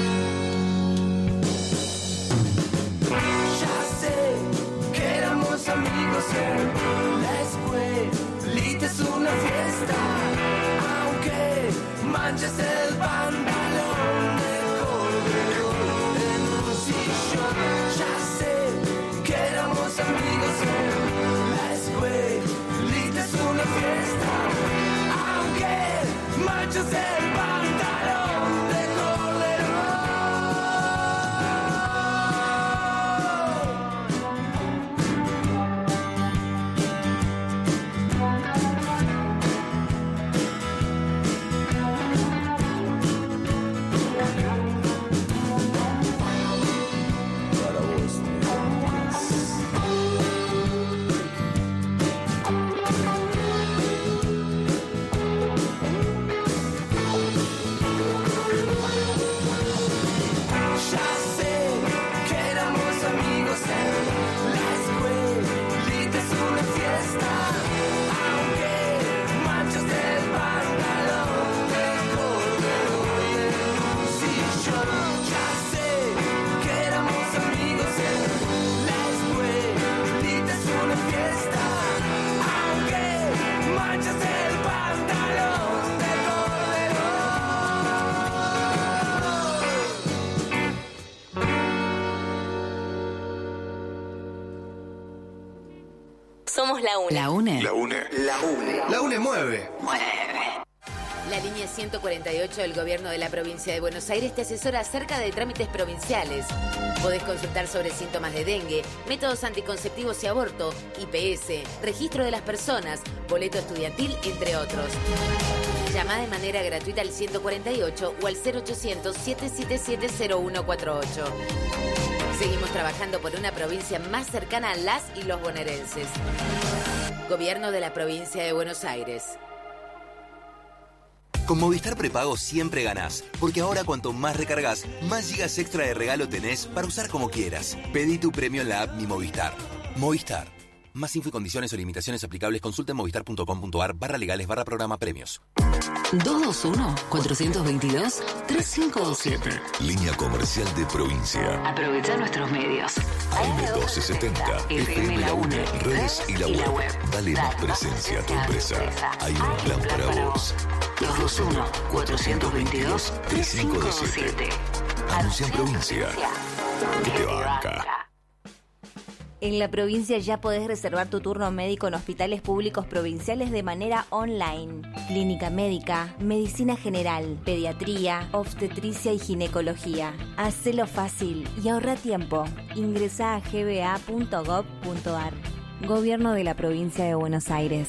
Ya sé que éramos amigos en la escuelita, es una fiesta, aunque manches el pantalón de cordero en un sillón. Ya sé que éramos amigos en la escuelita, es una fiesta, aunque manches el pantalón de cordero. Somos la UNE. La UNE. La UNE. La UNE. La UNE mueve. La línea ciento cuarenta y ocho del Gobierno de la Provincia de Buenos Aires te asesora acerca de trámites provinciales. Podés consultar sobre síntomas de dengue, métodos anticonceptivos y aborto, I P S, registro de las personas, boleto estudiantil, entre otros. Llama de manera gratuita al ciento cuarenta y ocho o al cero ochocientos, siete siete siete, cero uno cuatro ocho. Seguimos trabajando por una provincia más cercana a las y los bonaerenses. Gobierno de la Provincia de Buenos Aires. Con Movistar Prepago siempre ganás, porque ahora cuanto más recargas, más gigas extra de regalo tenés para usar como quieras. Pedí tu premio en la app Mi Movistar. Movistar. Más info y condiciones o limitaciones aplicables consulta en movistar.com.ar barra legales barra programa premios. dos dos uno, cuatro dos dos, tres cinco dos siete. Línea comercial de provincia. Aprovecha nuestros medios. A M doce setenta, F M La UNE, redes y la web. Dale más presencia a tu empresa. Hay un plan para vos. dos dos uno, cuatro dos dos, tres cinco dos siete. Anuncia en provincia. Que te banca. En la provincia ya podés reservar tu turno médico en hospitales públicos provinciales de manera online. Clínica médica, medicina general, pediatría, obstetricia y ginecología. Hacelo fácil y ahorra tiempo. Ingresá a g b a punto gov punto a r. Gobierno de la Provincia de Buenos Aires.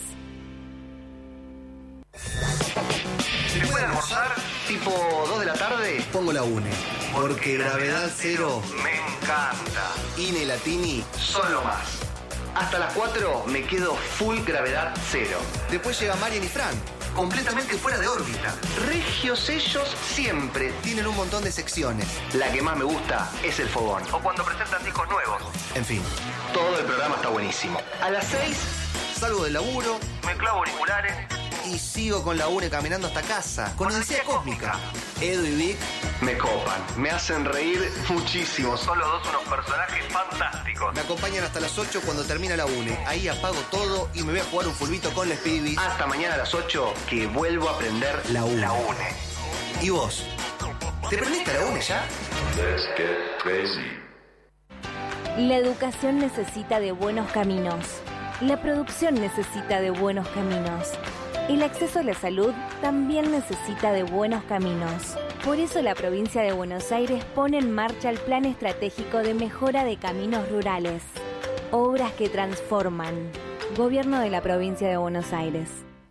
¿Se puede almorzar tipo dos de la tarde? Pongo la UNE. Porque Gravedad Cero me encanta. Ine Latini son lo más. Hasta las cuatro me quedo full Gravedad Cero. Después llega Marian y Fran, completamente fuera de órbita. Regios ellos siempre. Tienen un montón de secciones. La que más me gusta es el fogón. O cuando presentan discos nuevos. En fin, todo el programa está buenísimo. A las seis salgo del laburo, me clavo auriculares y sigo con la UNE caminando hasta casa. Con Odisea Cósmica. Edu y Vic me copan, me hacen reír muchísimo. Son los dos unos personajes fantásticos. Me acompañan hasta las ocho cuando termina la UNE. Ahí apago todo y me voy a jugar un fulbito con les pibis. Hasta mañana a las ocho que vuelvo a aprender la UNE. La UNE. ¿Y vos? ¿Te prendiste la UNE ya? Let's get crazy. La educación necesita de buenos caminos. La producción necesita de buenos caminos. El acceso a la salud también necesita de buenos caminos. Por eso la provincia de Buenos Aires pone en marcha el Plan Estratégico de Mejora de Caminos Rurales. Obras que transforman. Gobierno de la provincia de Buenos Aires.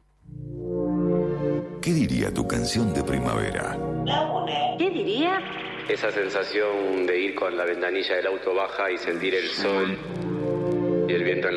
¿Qué diría tu canción de primavera? ¿Qué diría? Esa sensación de ir con la ventanilla del auto baja y sentir el sol y el viento en